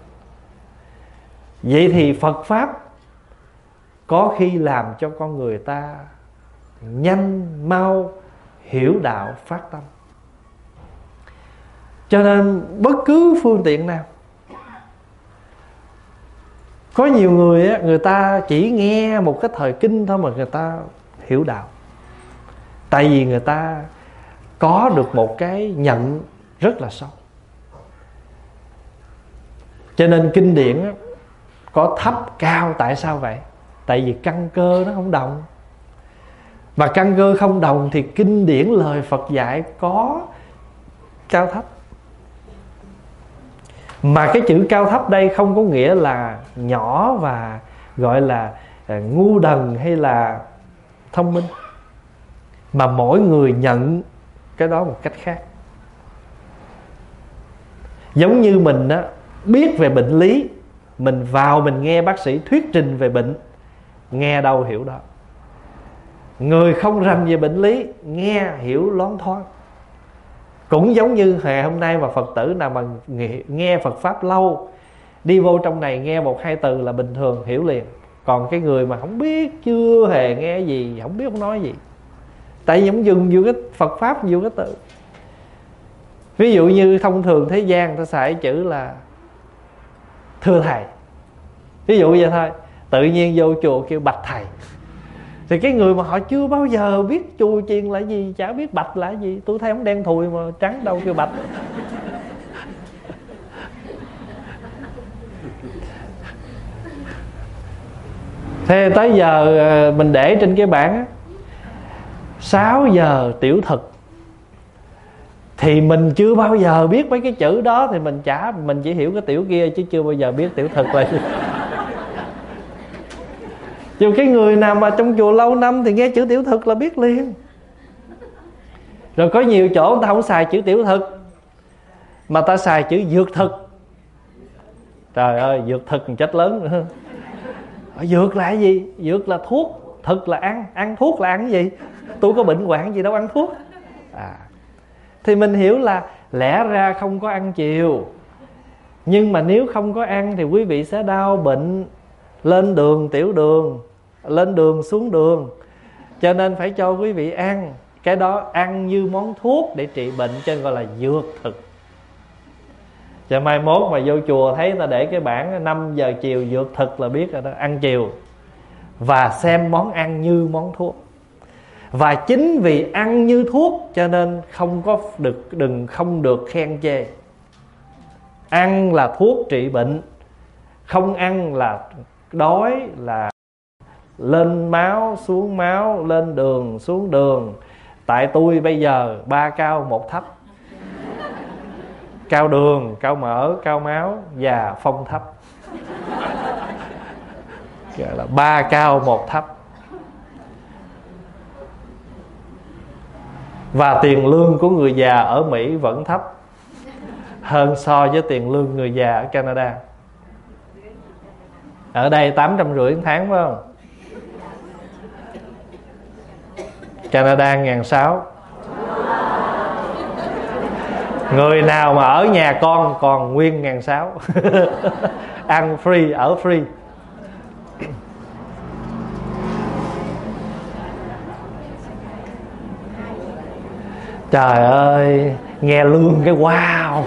Vậy thì Phật Pháp có khi làm cho con người ta nhanh, mau, hiểu đạo, phát tâm. Cho nên bất cứ phương tiện nào. Có nhiều người á, người ta chỉ nghe một cái thời kinh thôi mà người ta hiểu đạo. Tại vì người ta có được một cái nhận rất là sâu. Cho nên kinh điển á, có thấp cao. Tại sao vậy? Tại vì căn cơ nó không đồng. Và căn cơ không đồng thì kinh điển lời Phật dạy có cao thấp. Mà cái chữ cao thấp đây không có nghĩa là nhỏ và gọi là ngu đần hay là thông minh, mà mỗi người nhận cái đó một cách khác. Giống như mình á, biết về bệnh lý, mình vào mình nghe bác sĩ thuyết trình về bệnh, nghe đâu hiểu đó. Người không rành về bệnh lý nghe hiểu loáng thoáng. Cũng giống như ngày hôm nay mà Phật tử nào mà nghe Phật Pháp lâu, đi vô trong này nghe 1-2 từ là bình thường hiểu liền. Còn cái người mà không biết, chưa hề nghe gì, không biết không nói gì, tại vì không dùng nhiều cái Phật Pháp, nhiều cái từ. Ví dụ như thông thường thế gian người ta xài chữ là thưa thầy, ví dụ vậy thôi. Tự nhiên vô chùa kêu bạch thầy, thì cái người mà họ chưa bao giờ biết chùa chiền là gì, chả biết bạch là gì. Tôi thấy ông đen thùi mà trắng đâu kêu bạch. Thế tới giờ mình để trên cái bảng 6 giờ tiểu thực, thì mình chưa bao giờ biết mấy cái chữ đó, thì mình chỉ hiểu cái tiểu kia chứ chưa bao giờ biết tiểu thực là gì. Chứ cái người nào mà trong chùa lâu năm thì nghe chữ tiểu thực là biết liền. Rồi có nhiều chỗ người ta không xài chữ tiểu thực, mà ta xài chữ dược thực. Trời ơi, dược thực chết lớn nữa. Dược là cái gì? Dược là thuốc, thực là ăn. Ăn thuốc là ăn cái gì? Tôi có bệnh hoạn gì đâu ăn thuốc. Thì mình hiểu là lẽ ra không có ăn chiều, Nhưng mà nếu không có ăn thì quý vị sẽ đau bệnh, lên đường tiểu đường, lên đường xuống đường. Cho nên phải cho quý vị ăn. Cái đó ăn như món thuốc để trị bệnh, cho nên gọi là dược thực. Cho mai mốt mà vô chùa thấy ta để cái bảng 5 giờ chiều dược thực là biết rồi đó, ăn chiều. Và xem món ăn như món thuốc. Và chính vì ăn như thuốc cho nên không được khen chê. Ăn là thuốc trị bệnh, không ăn là đói, là lên máu, lên đường xuống đường. Tại tôi bây giờ 3 cao 1 thấp. Cao đường, cao mỡ, cao máu và phong thấp. Gọi là 3 cao 1 thấp. Và tiền lương của người già ở Mỹ vẫn thấp hơn so với tiền lương người già ở Canada. Ở đây 850 tháng phải không? Canada 1.600. Người nào mà ở nhà con còn nguyên 1.600. Ăn free, ở free. Trời ơi, nghe lương cái wow.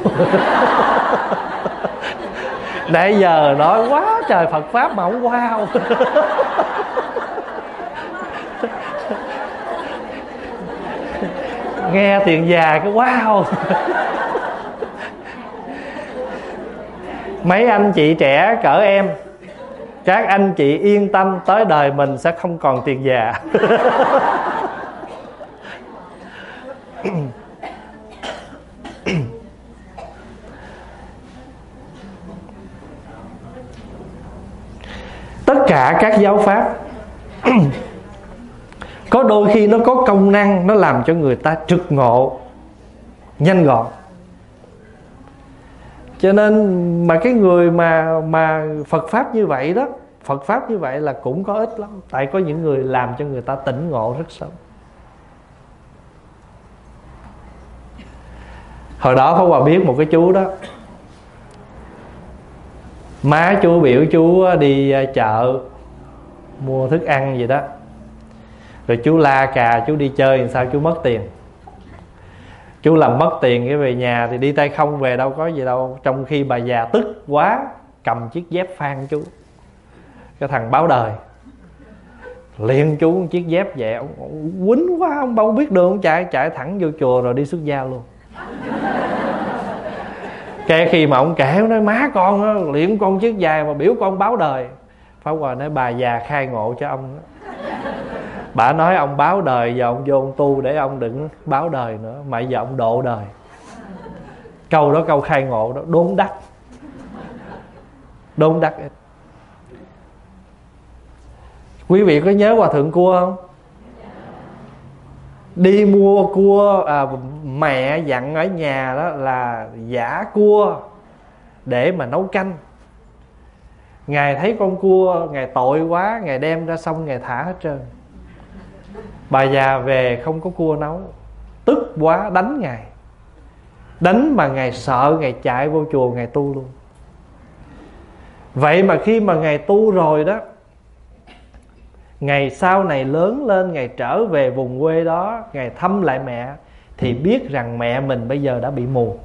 Nãy giờ nói quá trời Phật Pháp mà không wow. Nghe tiền già cái wow. Mấy anh chị trẻ cỡ em, các anh chị yên tâm, tới đời mình sẽ không còn tiền già. Tất cả các giáo pháp có đôi khi nó có công năng, nó làm cho người ta trực ngộ nhanh gọn. Cho nên mà cái người mà Phật Pháp như vậy đó, Phật Pháp như vậy là cũng có ít lắm. Tại có những người làm cho người ta tỉnh ngộ rất sớm. Hồi đó Pháp Hòa biết một cái chú đó, má chú biểu chú đi chợ mua thức ăn gì đó, rồi chú la cà chú đi chơi làm sao chú mất tiền. Chú làm mất tiền cái về nhà thì đi tay không về, đâu có gì đâu. Trong khi bà già tức quá cầm chiếc dép phan chú. Cái thằng báo đời liền chú một chiếc dép vậy, ông quýnh quá, ông đâu biết đường, ông chạy thẳng vô chùa rồi đi xuất gia luôn. Cái khi mà ông kể, ông nói má con á, liền con chiếc dài mà biểu con báo đời. Pháp Hòa nói bà già khai ngộ cho ông đó. Bà nói ông báo đời, giờ ông vô ông tu để ông đừng báo đời nữa, mà giờ ông độ đời. Câu đó câu khai ngộ đó, đốn đắc. Đốn đắc. Quý vị có nhớ Hòa Thượng Cua không? Đi mua cua, mẹ dặn ở nhà đó là giã cua để mà nấu canh. Ngài thấy con cua, Ngài tội quá, Ngài đem ra sông Ngài thả hết trơn. Bà già về không có cua nấu, tức quá đánh Ngài. Đánh mà Ngài sợ, Ngài chạy vô chùa Ngài tu luôn. Vậy mà khi mà Ngài tu rồi đó, Ngài sau này lớn lên, Ngài trở về vùng quê đó, Ngài thăm lại mẹ, thì biết rằng mẹ mình bây giờ đã bị mù.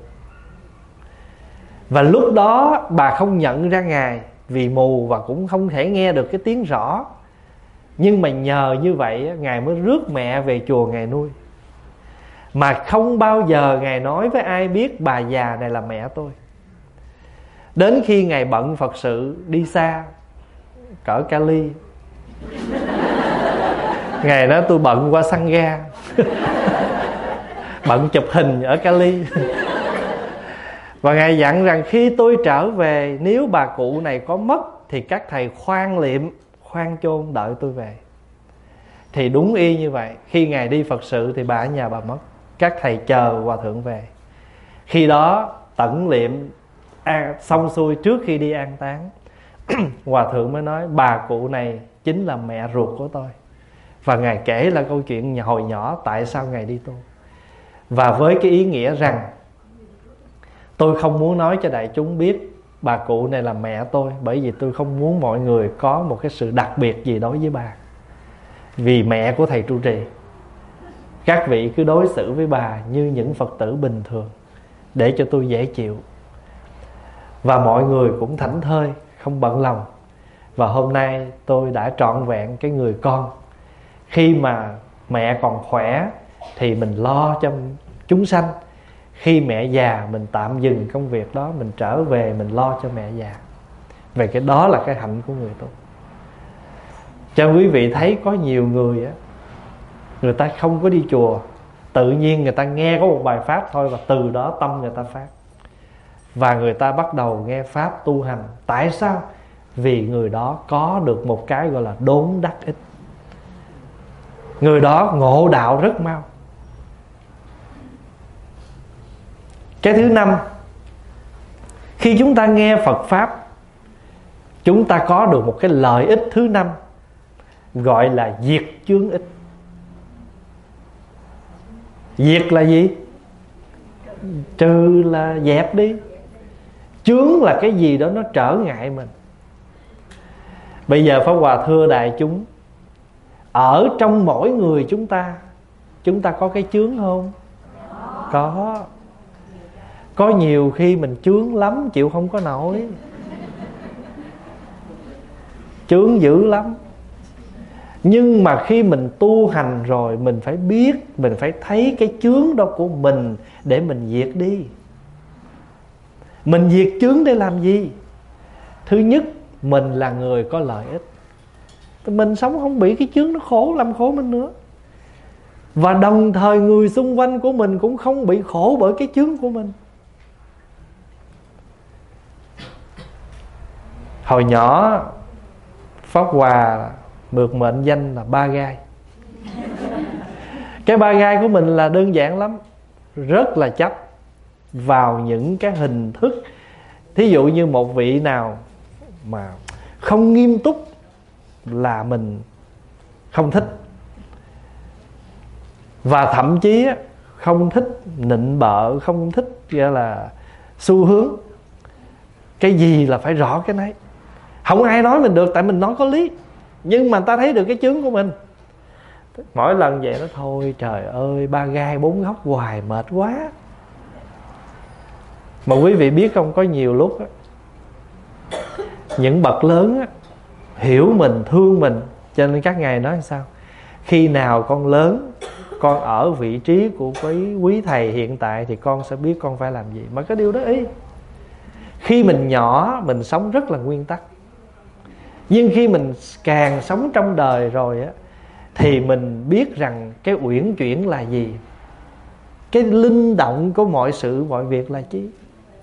Và lúc đó bà không nhận ra Ngài vì mù và cũng không thể nghe được cái tiếng rõ. Nhưng mà nhờ như vậy Ngài mới rước mẹ về chùa Ngài nuôi. Mà không bao giờ Ngài nói với ai biết bà già này là mẹ tôi. Đến khi Ngài bận Phật sự đi xa, cỡ Cali, Ngài nói tôi bận qua Sangha, bận chụp hình ở Cali. Và Ngài dặn rằng khi tôi trở về, nếu bà cụ này có mất thì các thầy khoan liệm, khoan chôn đợi tôi về. Thì đúng y như vậy, khi Ngài đi Phật sự thì bà ở nhà bà mất, các thầy chờ Hòa Thượng về. Khi đó tẩn liệm xong xuôi trước khi đi an táng, Hòa Thượng mới nói bà cụ này chính là mẹ ruột của tôi. Và Ngài kể là câu chuyện hồi nhỏ tại sao Ngài đi tu. Và với cái ý nghĩa rằng tôi không muốn nói cho đại chúng biết bà cụ này là mẹ tôi, bởi vì tôi không muốn mọi người có một cái sự đặc biệt gì đối với bà, vì mẹ của thầy trụ trì. Các vị cứ đối xử với bà như những Phật tử bình thường để cho tôi dễ chịu. Và mọi người cũng thảnh thơi, không bận lòng. Và hôm nay tôi đã trọn vẹn cái người con. Khi mà mẹ còn khỏe thì mình lo cho chúng sanh. Khi mẹ già mình tạm dừng công việc đó, mình trở về mình lo cho mẹ già. Về cái đó là cái hạnh của người tu. Cho quý vị thấy có nhiều người á, người ta không có đi chùa, tự nhiên người ta nghe có một bài pháp thôi, và từ đó tâm người ta phát, và người ta bắt đầu nghe pháp tu hành. Tại sao? Vì người đó có được một cái gọi là đốn đắc ích. Người đó ngộ đạo rất mau. Cái thứ năm, khi chúng ta nghe Phật pháp, chúng ta có được một cái lợi ích thứ năm, gọi là diệt chướng ích. Diệt là gì? Trừ là dẹp đi. Chướng là cái gì đó nó trở ngại mình. Bây giờ Pháp Hòa thưa đại chúng, ở trong mỗi người chúng ta có cái chướng không? Có. Có nhiều khi mình chướng lắm, chịu không có nổi. Chướng dữ lắm. Nhưng mà khi mình tu hành rồi, mình phải biết, mình phải thấy cái chướng đó của mình để mình diệt đi. Mình diệt chướng để làm gì? Thứ nhất, mình là người có lợi ích. Mình sống không bị cái chướng nó khổ, làm khổ mình nữa. Và đồng thời người xung quanh của mình cũng không bị khổ bởi cái chướng của mình. Hồi nhỏ Pháp Hòa được mệnh danh là ba gai. Cái ba gai của mình là đơn giản lắm, rất là chấp vào những cái hình thức. Thí dụ như một vị nào mà không nghiêm túc là mình không thích. Và thậm chí không thích nịnh bợ, không thích gọi là xu hướng. Cái gì là phải rõ cái nấy. Không ai nói mình được, tại mình nói có lý. Nhưng mà người ta thấy được cái chướng của mình. Mỗi lần vậy nó thôi trời ơi, ba gai bốn góc hoài mệt quá. Mà quý vị biết không, có nhiều lúc á, những bậc lớn á, hiểu mình, thương mình, cho nên các ngài nói sao? Khi nào con lớn, con ở vị trí của quý thầy hiện tại, thì con sẽ biết con phải làm gì. Mà cái điều đó ý. Khi mình nhỏ, mình sống rất là nguyên tắc. Nhưng khi mình càng sống trong đời rồi á, thì mình biết rằng cái uyển chuyển là gì, cái linh động của mọi sự mọi việc là chi.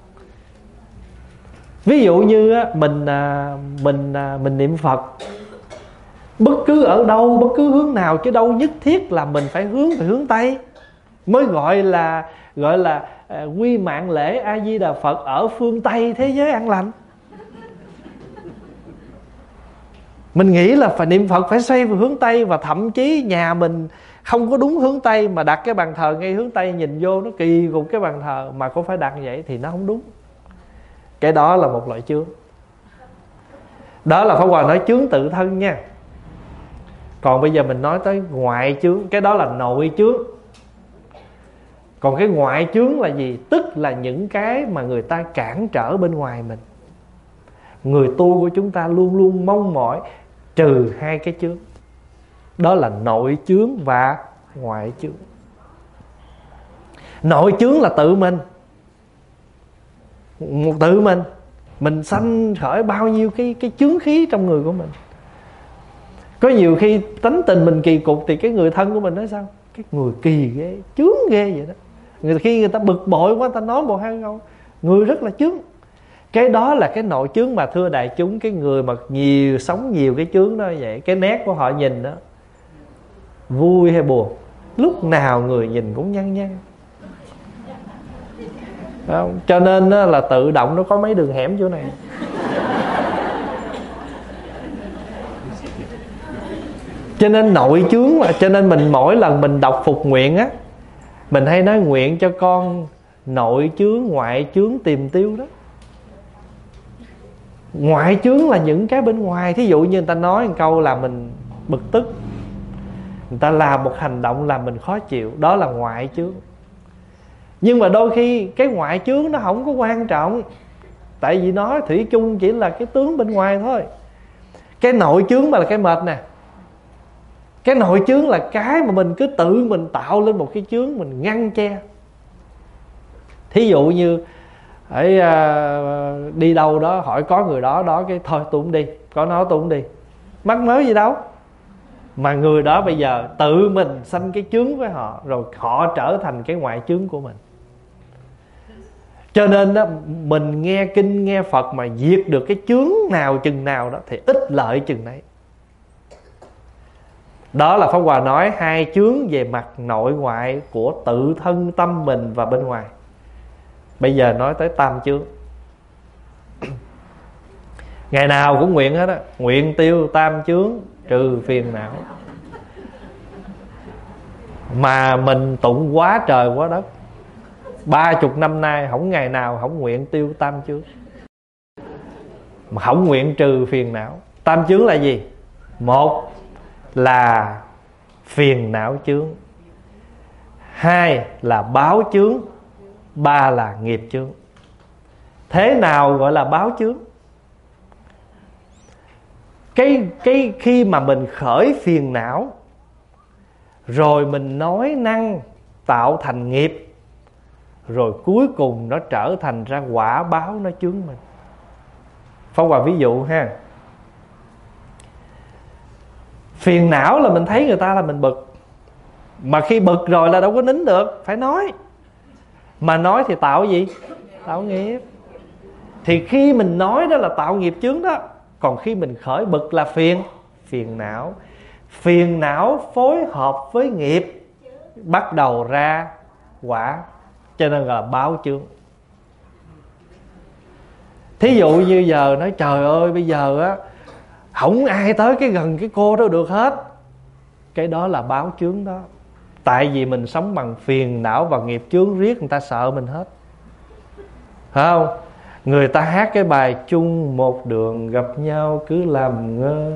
Ví dụ như á, mình niệm Phật bất cứ ở đâu, bất cứ hướng nào, chứ đâu nhất thiết là mình phải hướng Tây mới gọi là quy mạng lễ A Di Đà Phật ở phương Tây thế giới an lành. Mình nghĩ là phải niệm Phật phải xoay vào hướng Tây, và thậm chí nhà mình không có đúng hướng Tây mà đặt cái bàn thờ ngay hướng Tây, nhìn vô nó kỳ cục cái bàn thờ, mà cũng phải đặt như vậy thì nó không đúng. Cái đó là một loại chướng. Đó là Pháp Hòa nói chướng tự thân nha. Còn bây giờ mình nói tới ngoại chướng, cái đó là nội chướng. Còn cái ngoại chướng là gì? Tức là những cái mà người ta cản trở bên ngoài mình. Người tu của chúng ta luôn luôn mong mỏi trừ hai cái chướng. Đó là nội chướng và ngoại chướng. Nội chướng là tự mình. Tự mình sanh khởi bao nhiêu cái chướng khí trong người của mình. Có nhiều khi tánh tình mình kỳ cục thì cái người thân của mình nói sao? Cái người kỳ ghê, chướng ghê vậy đó. Khi người ta bực bội quá, ta nói một hai câu, người rất là chướng. Cái đó là cái nội chướng mà thưa đại chúng. Cái người mà sống nhiều cái chướng đó vậy, cái nét của họ nhìn đó, vui hay buồn, lúc nào người nhìn cũng nhăn nhăn. Không? Cho nên là tự động nó có mấy đường hẻm chỗ này. Cho nên nội chướng là, cho nên mình mỗi lần mình đọc phục nguyện á, mình hay nói nguyện cho con nội chướng ngoại chướng tìm tiêu đó. Ngoại chướng là những cái bên ngoài. Thí dụ như người ta nói một câu là mình bực tức, người ta làm một hành động làm mình khó chịu, đó là ngoại chướng. Nhưng mà đôi khi cái ngoại chướng nó không có quan trọng, tại vì nó thủy chung chỉ là cái tướng bên ngoài thôi. Cái nội chướng mà là cái mệt nè. Cái nội chướng là cái mà mình cứ tự mình tạo lên một cái chướng, mình ngăn che. Thí dụ như đi đâu đó hỏi có người đó cái thôi tôi không đi, có nói tôi không đi, mắc mớ gì đâu. Mà người đó bây giờ tự mình sanh cái chướng với họ, rồi họ trở thành cái ngoại chướng của mình. Cho nên đó, mình nghe kinh nghe Phật mà diệt được cái chướng nào chừng nào đó thì ích lợi chừng đấy. Đó là Pháp Hòa nói hai chướng về mặt nội ngoại của tự thân tâm mình và bên ngoài. Bây giờ nói tới tam chướng. Ngày nào cũng nguyện hết á, nguyện tiêu tam chướng trừ phiền não. Mà mình tụng quá trời quá đất, 30 năm nay không ngày nào không nguyện tiêu tam chướng, mà không nguyện trừ phiền não. Tam chướng là gì? Một là phiền não chướng, hai là báo chướng, ba là nghiệp chướng. Thế nào gọi là báo chướng? Cái khi mà mình khởi phiền não, rồi mình nói năng tạo thành nghiệp, rồi cuối cùng nó trở thành ra quả báo, nó chướng mình. Pháp Hòa ví dụ ha. Phiền não là mình thấy người ta là mình bực, mà khi bực rồi là đâu có nín được, phải nói. Mà nói thì tạo gì? Tạo nghiệp. Thì khi mình nói đó là tạo nghiệp chướng đó. Còn khi mình khởi bực là phiền não. Phiền não phối hợp với nghiệp, bắt đầu ra quả, cho nên là báo chướng. Thí dụ như giờ nói trời ơi bây giờ á không ai tới cái gần cái cô đó được hết, cái đó là báo chướng đó. Tại vì mình sống bằng phiền não và nghiệp chướng, riết người ta sợ mình hết, phải không? Người ta hát cái bài chung một đường gặp nhau cứ làm ngơ.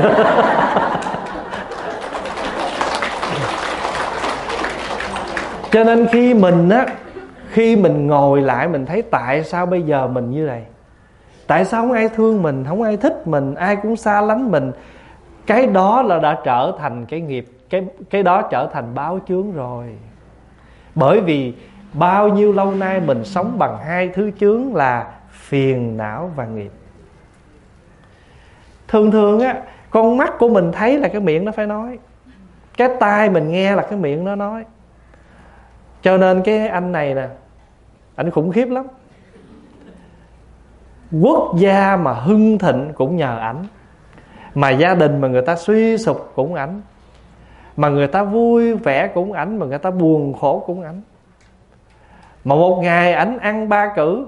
Cho nên khi mình ngồi lại mình thấy tại sao bây giờ mình như này, tại sao không ai thương mình, không ai thích mình, ai cũng xa lánh mình. Cái đó là đã trở thành cái nghiệp, cái đó trở thành báo chướng rồi. Bởi vì bao nhiêu lâu nay mình sống bằng hai thứ chướng là phiền não và nghiệp. Thường á, con mắt của mình thấy là cái miệng nó phải nói, cái tai mình nghe là cái miệng nó nói. Cho nên cái anh này nè, anh khủng khiếp lắm. Quốc gia mà hưng thịnh cũng nhờ ảnh, mà gia đình mà người ta suy sụp cũng ảnh, mà người ta vui vẻ cũng ảnh, mà người ta buồn khổ cũng ảnh. Mà một ngày ảnh ăn 3 cữ,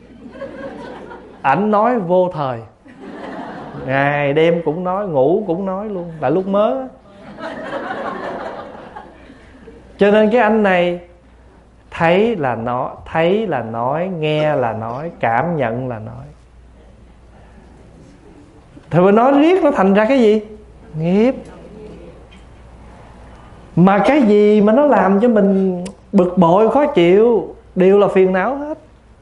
ảnh nói vô thời, ngày đêm cũng nói, ngủ cũng nói luôn, là lúc mới. Cho nên cái anh này thấy là nói, nghe là nói, cảm nhận là nói. Thì mà nói riết nó thành ra cái gì? Nghiệp. Mà cái gì mà nó làm cho mình bực bội, khó chịu đều là phiền não hết.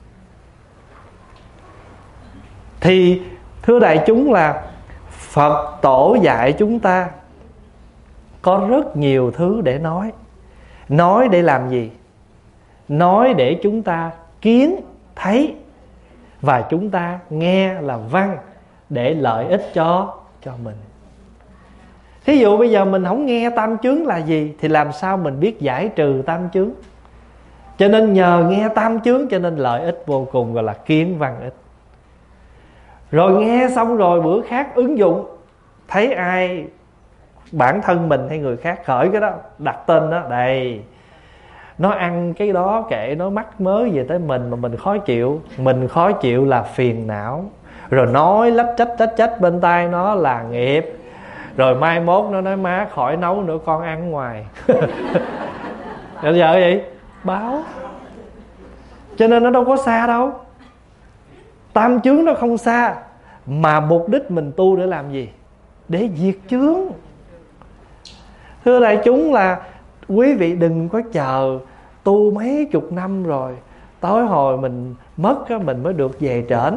Thì thưa đại chúng là Phật tổ dạy chúng ta có rất nhiều thứ để nói. Nói để làm gì? Nói để chúng ta kiến, thấy, và chúng ta nghe là văn, để lợi ích cho mình. Thí dụ bây giờ mình không nghe tam chướng là gì, thì làm sao mình biết giải trừ tam chướng? Cho nên nhờ nghe tam chướng cho nên lợi ích vô cùng, gọi là kiến văn ích. Rồi nghe xong rồi bữa khác ứng dụng, thấy ai, bản thân mình hay người khác khởi cái đó, đặt tên đó, đây, nó ăn cái đó kệ, nó mắc mớ về tới mình mà mình khó chịu. Mình khó chịu là phiền não. Rồi nói lách trách bên tai nó là nghiệp. Rồi mai mốt nó nói má khỏi nấu nữa, con ăn ngoài. Bây giờ vậy báo. Cho nên nó đâu có xa đâu, tam chướng nó không xa. Mà mục đích mình tu để làm gì? Để diệt chướng. Thưa đại chúng, là quý vị đừng có chờ tu mấy chục năm rồi tới hồi mình mất á, mình mới được về trển.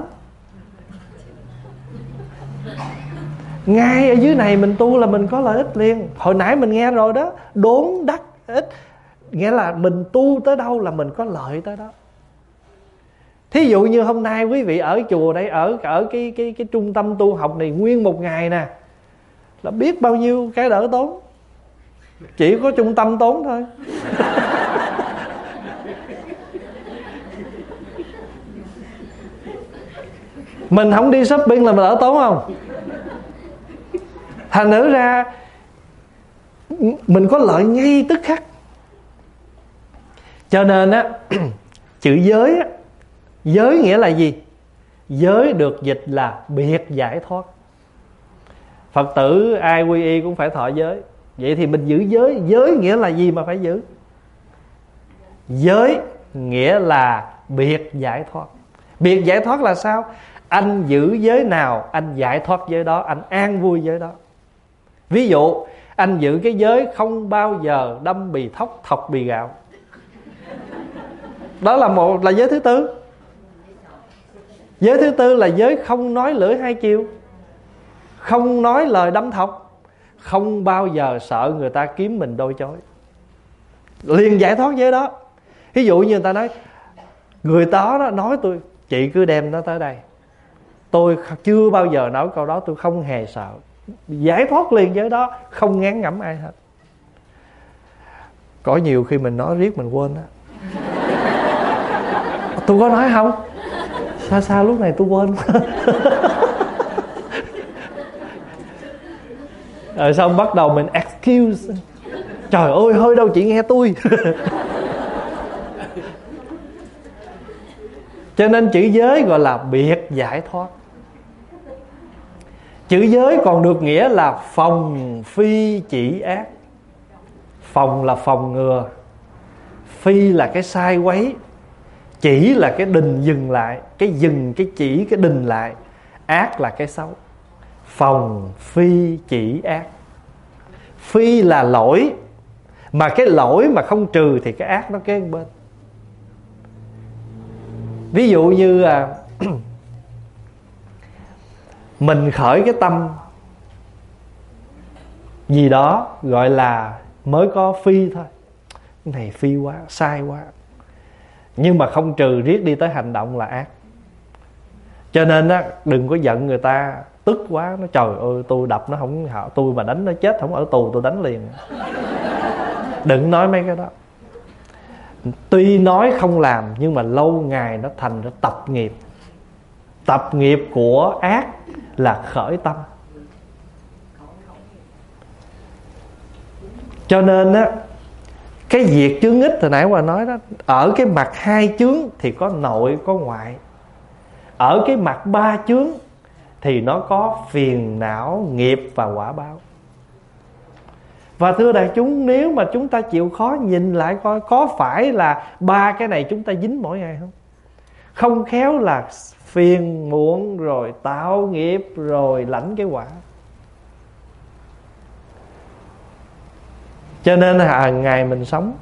Ngay ở dưới này mình tu là mình có lợi ích liền. Hồi nãy mình nghe rồi đó, đốn đắc ích, nghĩa là mình tu tới đâu là mình có lợi tới đó. Thí dụ như hôm nay quý vị ở chùa đây, ở cái trung tâm tu học này nguyên một ngày nè, là biết bao nhiêu cái đỡ tốn. Chỉ có trung tâm tốn thôi. Mình không đi shopping là mình đỡ tốn không? Thành thử ra mình có lợi ngay tức khắc. Cho nên á, chữ giới á, giới nghĩa là gì? Giới được dịch là biệt giải thoát. Phật tử ai quy y cũng phải thọ giới. Vậy thì mình giữ giới. Giới nghĩa là gì mà phải giữ? Giới nghĩa là biệt giải thoát. Biệt giải thoát là sao? Anh giữ giới nào, anh giải thoát giới đó, anh an vui giới đó. Ví dụ anh giữ cái giới không bao giờ đâm bì thóc, thọc bì gạo, đó là giới thứ tư. Giới thứ tư là giới không nói lưỡi hai chiều, không nói lời đâm thọc, không bao giờ sợ người ta kiếm mình đôi chối, liền giải thoát giới đó. Ví dụ như người ta nói, người đó nói tôi, chị cứ đem nó tới đây, tôi chưa bao giờ nói câu đó, tôi không hề sợ. Giải thoát liền giới đó, không ngán ngẩm ai hết. Có nhiều khi mình nói riết mình quên đó. Tôi có nói không? Xa lúc này tôi quên. Rồi xong bắt đầu mình excuse, trời ơi hơi đâu chị nghe tôi. Cho nên chữ giới gọi là biệt giải thoát. Chữ giới còn được nghĩa là phòng phi chỉ ác. Phòng là phòng ngừa, phi là cái sai quấy, chỉ là cái đình dừng lại, cái dừng, cái chỉ, cái đình lại. Ác là cái xấu. Phòng phi chỉ ác. Phi là lỗi, mà cái lỗi mà không trừ thì cái ác nó kế bên. Ví dụ như mình khởi cái tâm gì đó gọi là mới có phi thôi, cái này phi quá, sai quá, nhưng mà không trừ riết đi tới hành động là ác. Cho nên á, đừng có giận người ta, tức quá, nó trời ơi tôi đập nó không, tôi mà đánh nó chết không ở tù tôi đánh liền. Đừng nói mấy cái đó. Tuy nói không làm nhưng mà lâu ngày nó thành ra tập nghiệp. Tập nghiệp của ác là khởi tâm. Cho nên á, cái diệt chướng ích hồi nãy Hòa nói đó, ở cái mặt hai chướng thì có nội có ngoại. Ở cái mặt ba chướng thì nó có phiền não, nghiệp và quả báo. Và thưa đại chúng, nếu mà chúng ta chịu khó nhìn lại coi, có phải là ba cái này chúng ta dính mỗi ngày không? Không khéo là phiền muộn, rồi tạo nghiệp, rồi lãnh cái quả. Cho nên là hàng ngày mình sống,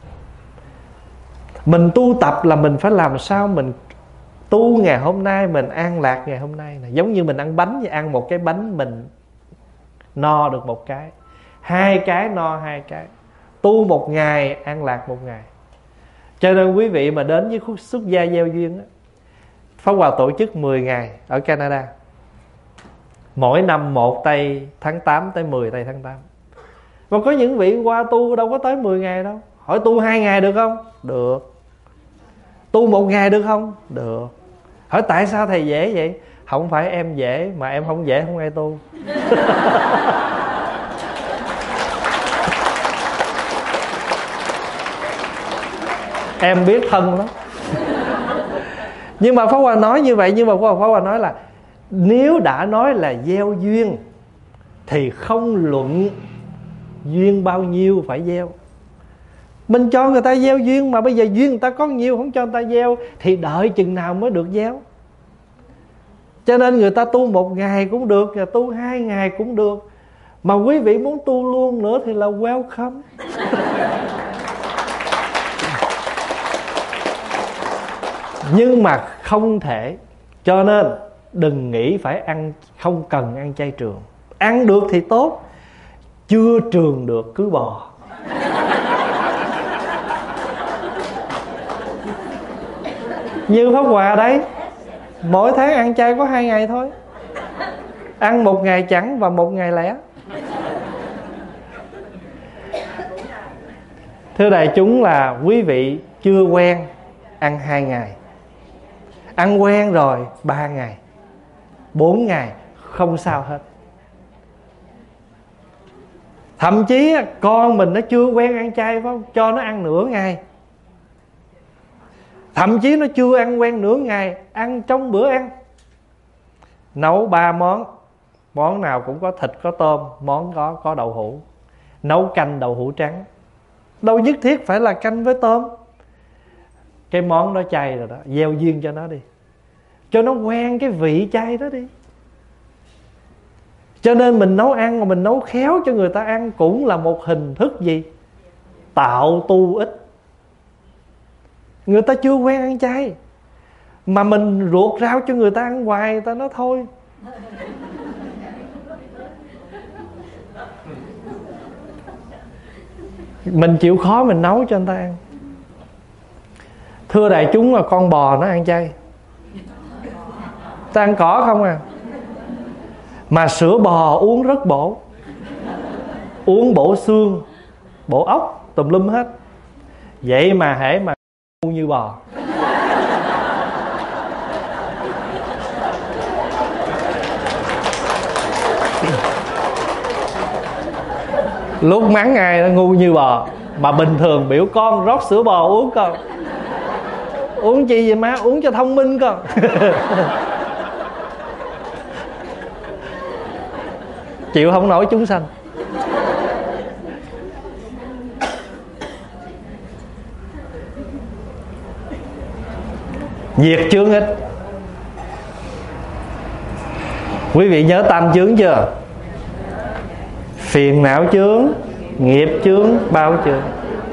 mình tu tập là mình phải làm sao mình tu ngày hôm nay, mình an lạc ngày hôm nay này. Giống như mình ăn bánh, ăn một cái bánh mình no được một cái, hai cái no hai cái. Tu một ngày an lạc một ngày. Cho nên quý vị mà đến với xuất gia gieo duyên đó, Pháp Hòa tổ chức 10 ngày ở Canada, mỗi năm 1 tây tháng 8 tới 10 tây tháng 8. Và có những vị qua tu đâu có tới 10 ngày đâu. Hỏi tu 2 ngày được không? Được. Tu 1 ngày được không? Được. Hỏi tại sao thầy dễ vậy? Không phải em dễ, mà em không dễ không ai tu. Em biết thân lắm. Nhưng mà Pháp Hòa nói như vậy, nhưng mà Pháp Hòa nói là nếu đã nói là gieo duyên thì không luận duyên bao nhiêu phải gieo. Mình cho người ta gieo duyên, mà bây giờ duyên người ta có nhiều không cho người ta gieo thì đợi chừng nào mới được gieo. Cho nên người ta tu 1 ngày cũng được, và tu 2 ngày cũng được. Mà quý vị muốn tu luôn nữa thì là welcome. Nhưng mà không thể. Cho nên đừng nghĩ phải ăn, không cần ăn chay trường. Ăn được thì tốt, chưa trường được cứ bò. Như Pháp Hòa đấy, mỗi tháng ăn chay có 2 ngày thôi. Ăn 1 ngày chẳng và 1 ngày lẻ. Thưa đại chúng, là quý vị chưa quen ăn 2 ngày. Ăn quen rồi 3 ngày 4 ngày không sao hết. Thậm chí con mình nó chưa quen ăn chay, phải không? Cho nó ăn nửa ngày. Thậm chí nó chưa ăn quen nửa ngày, ăn trong bữa ăn nấu 3 món. Món nào cũng có thịt, có tôm, món có đậu hũ. Nấu canh đậu hũ trắng. Đâu nhất thiết phải là canh với tôm. Cái món đó chay rồi đó, gieo duyên cho nó đi, cho nó quen cái vị chay đó đi. Cho nên mình nấu ăn mà mình nấu khéo cho người ta ăn cũng là một hình thức gì? Tạo tu ích. Người ta chưa quen ăn chay mà mình ruột rau cho người ta ăn hoài, người ta nói thôi. Mình chịu khó mình nấu cho người ta ăn. Thưa đại chúng, là con bò nó ăn chay, ta ăn cỏ không à. Mà sữa bò uống rất bổ, uống bổ xương, bổ ốc, tùm lum hết. Vậy mà hễ mà ngu như bò. Lúc mắng ai nó ngu như bò. Mà bình thường biểu con rót sữa bò uống con. Uống chi vậy má? Uống cho thông minh con. Chịu không nổi chúng sanh. Diệt chướng ích. Quý vị nhớ tam chướng chưa? Phiền não chướng, nghiệp chướng, báo chướng.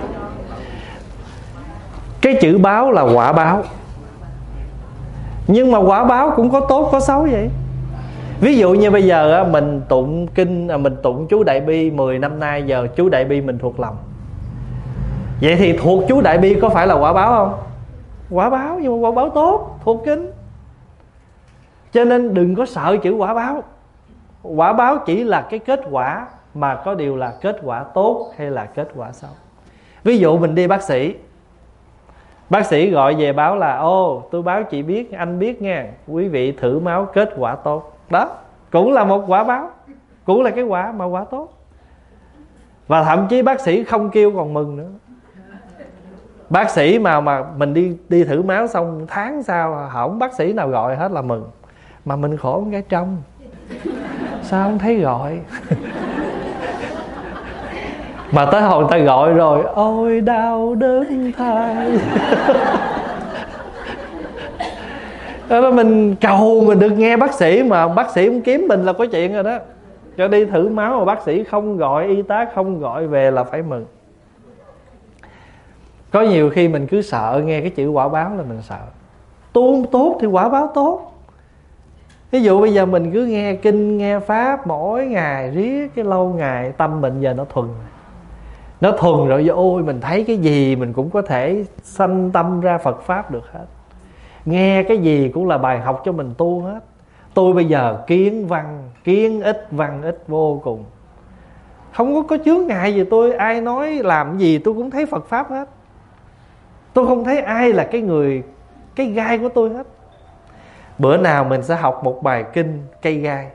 Cái chữ báo là quả báo. Nhưng mà quả báo cũng có tốt có xấu vậy. Ví dụ như bây giờ mình tụng kinh, mình tụng chú Đại Bi 10 năm nay, giờ chú Đại Bi mình thuộc lòng. Vậy thì thuộc chú Đại Bi có phải là quả báo không? Quả báo, nhưng mà quả báo tốt, thuộc kinh. Cho nên đừng có sợ chữ quả báo. Quả báo chỉ là cái kết quả, mà có điều là kết quả tốt hay là kết quả xấu. Ví dụ mình đi bác sĩ, bác sĩ gọi về báo là: ô, tôi báo chị biết, anh biết nha, quý vị thử máu kết quả tốt. Đó cũng là một quả báo, cũng là cái quả mà quả tốt. Và thậm chí bác sĩ không kêu còn mừng nữa. Bác sĩ mà mình đi thử máu xong tháng sau không bác sĩ nào gọi hết là mừng. Mà mình khổ cái trong, sao không thấy gọi. Mà tới hồi người ta gọi rồi, ôi đau đớn thai. Đó, mình cầu mình được nghe bác sĩ, mà bác sĩ không kiếm mình là có chuyện rồi đó. Cho đi thử máu mà bác sĩ không gọi, y tá không gọi về là phải mừng. Có nhiều khi mình cứ sợ nghe cái chữ quả báo là mình sợ. Tu tốt thì quả báo tốt. Ví dụ bây giờ mình cứ nghe kinh, nghe pháp mỗi ngày riết cái lâu ngày, tâm mình giờ nó thuần. Nó thuần rồi, ôi mình thấy cái gì mình cũng có thể sanh tâm ra Phật Pháp được hết. Nghe cái gì cũng là bài học cho mình tu hết. Tôi bây giờ kiến ít văn ít vô cùng. Không có chướng ngại gì tôi. Ai nói làm gì tôi cũng thấy Phật Pháp hết. Tôi không thấy ai là cái gai của tôi hết. Bữa nào mình sẽ học một bài kinh cây gai.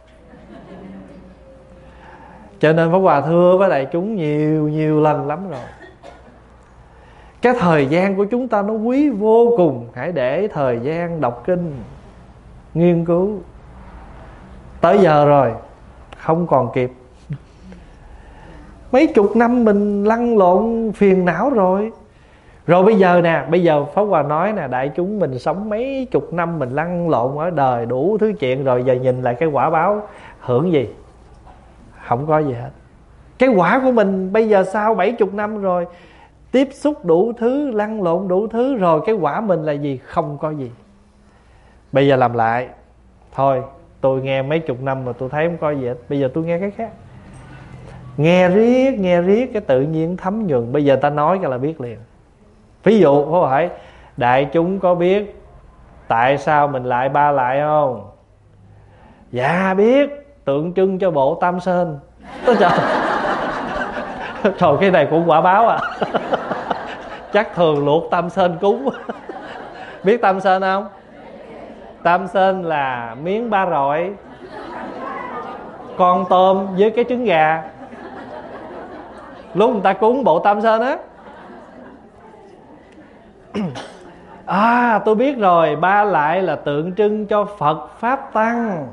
Cho nên Pháp Hòa thưa với đại chúng nhiều lần lắm rồi. Cái thời gian của chúng ta nó quý vô cùng. Hãy để thời gian đọc kinh, nghiên cứu. Tới giờ rồi, không còn kịp. Mấy chục năm mình lăn lộn phiền não rồi. Rồi bây giờ nè, bây giờ Pháp Hòa nói nè, đại chúng mình sống mấy chục năm, mình lăn lộn ở đời đủ thứ chuyện, rồi giờ nhìn lại cái quả báo hưởng gì? Không có gì hết. Cái quả của mình bây giờ sau 70 năm rồi, tiếp xúc đủ thứ, lăn lộn đủ thứ, rồi cái quả mình là gì? Không có gì. Bây giờ làm lại. Thôi tôi nghe mấy chục năm mà tôi thấy không có gì hết, bây giờ tôi nghe cái khác. Nghe riết cái tự nhiên thấm nhuần. Bây giờ ta nói cái là biết liền. Ví dụ có hỏi đại chúng có biết tại sao mình lại ba lại không? Dạ biết, tượng trưng cho bộ Tam Sơn. Trời, cái này cũng quả báo à. Chắc thường luộc Tam Sơn cúng. Biết Tam Sơn không? Tam Sơn là miếng ba rọi, con tôm với cái trứng gà. Lúc người ta cúng bộ Tam Sơn á. À, tôi biết rồi, ba lại là tượng trưng cho Phật Pháp Tăng.